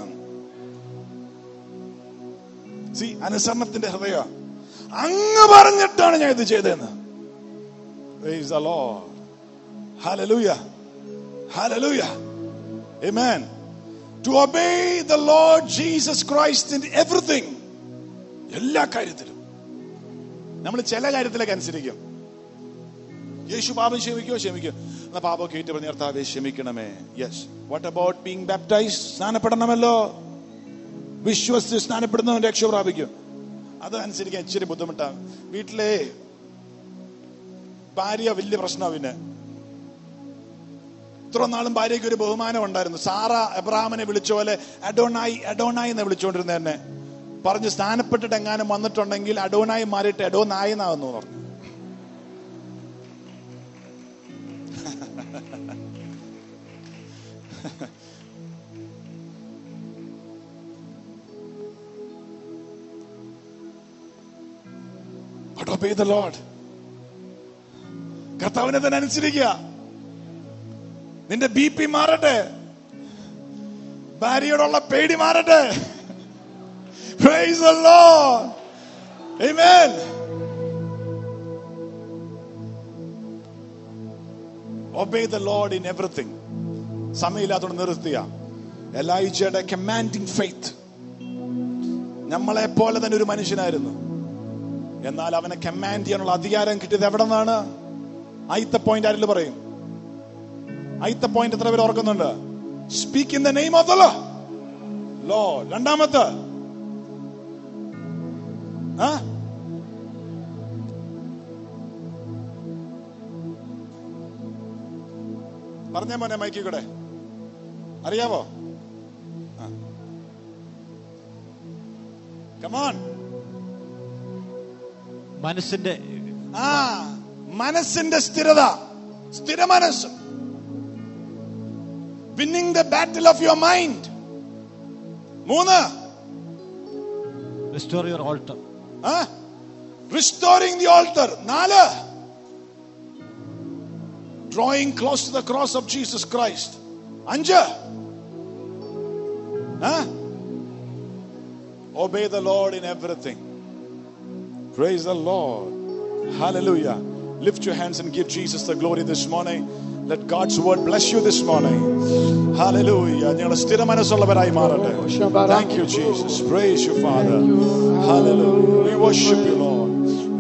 അനുസരണത്തിന്റെ ഹൃദയം. അങ്ങ് പറഞ്ഞിട്ടാണ് ഞാൻ ഇത് ചെയ്തതെന്ന്. Praise the Lord. Hallelujah. Hallelujah. Amen. To obey the Lord Jesus Christ in everything. എല്ലാ കാര്യത്തിലും. നമ്മൾ ചില കാര്യത്തിലൊക്കെ അനുസരിക്കും. യേശു പാപം ക്ഷമിക്കോ? എന്നാ പാപമൊക്കെ ഏറ്റു പറഞ്ഞ കർത്താവേ ക്ഷമിക്കണമേ. Yes. What about being baptized? സ്നാനപ്പെടണമല്ലോ. വിശ്വസിച്ച് സ്നാനപ്പെടുന്നവൻ രക്ഷ പ്രാപിക്കും. അത് അനുസരിക്കാൻ ഇച്ചിരി ബുദ്ധിമുട്ടാണ്. വീട്ടിലെ ഭാര്യ വലിയ പ്രശ്നമാണ്. പിന്നെ ഇത്ര നാളും ഭാര്യയ്ക്ക് ഒരു ബഹുമാനം ഉണ്ടായിരുന്നു. സാറ എബ്രഹാമിനെ വിളിച്ച പോലെ അഡോണായി എന്ന് വിളിച്ചുകൊണ്ടിരുന്ന എന്നെ പറഞ്ഞ് സ്നാനപ്പെട്ടിട്ട് എങ്ങാനും വന്നിട്ടുണ്ടെങ്കിൽ അഡോണായി മാറിയിട്ട് എഡോനായി എന്നാകുന്നു പറഞ്ഞു. Obey the Lord. കർത്താവിനെ തന്നെ അനുസരിക്കുക. നിന്റെ BP മാറട്ടെ, ഭാര്യയോടുള്ള പേടി മാറട്ടെ. Praise the Lord. Amen. Obey the Lord in everything. സമയമില്ലാത്തോണ്ട് നിർത്തിയ എലൈജയുടെ കമാൻഡിങ് ഫെയ്ത്ത്. നമ്മളെ പോലെ തന്നെ ഒരു മനുഷ്യനായിരുന്നു. എന്നാൽ അവനെ കമാൻഡ് ചെയ്യാനുള്ള അധികാരം കിട്ടിയത് എവിടെ നിന്നാണ്? ആദ്യത്തെ പോയിന്റ് ആരെങ്കിലും പറയും? ആദ്യത്തെ പോയിന്റ് എത്ര പേര് ഓർക്കുന്നുണ്ട്? Speak in the name of the Lord. രണ്ടാമത്തെ പറഞ്ഞേ മോനെ മൈക്കി കൂടെ, അറിയാവോ? കമോൺ. മനസ്സിന്റെ സ്ഥിരത, സ്ഥിര മനസ്സ്. Winning the battle of your mind. 3, restore your altar. Restoring the altar. 4, drawing close to the cross of Jesus Christ. 5, obey the Lord in everything. Praise the Lord. Hallelujah. Lift your hands and give Jesus the glory this morning. Let God's word bless you this morning. Hallelujah. Thank you, Jesus. Praise you, Father. Hallelujah. We worship you, Lord.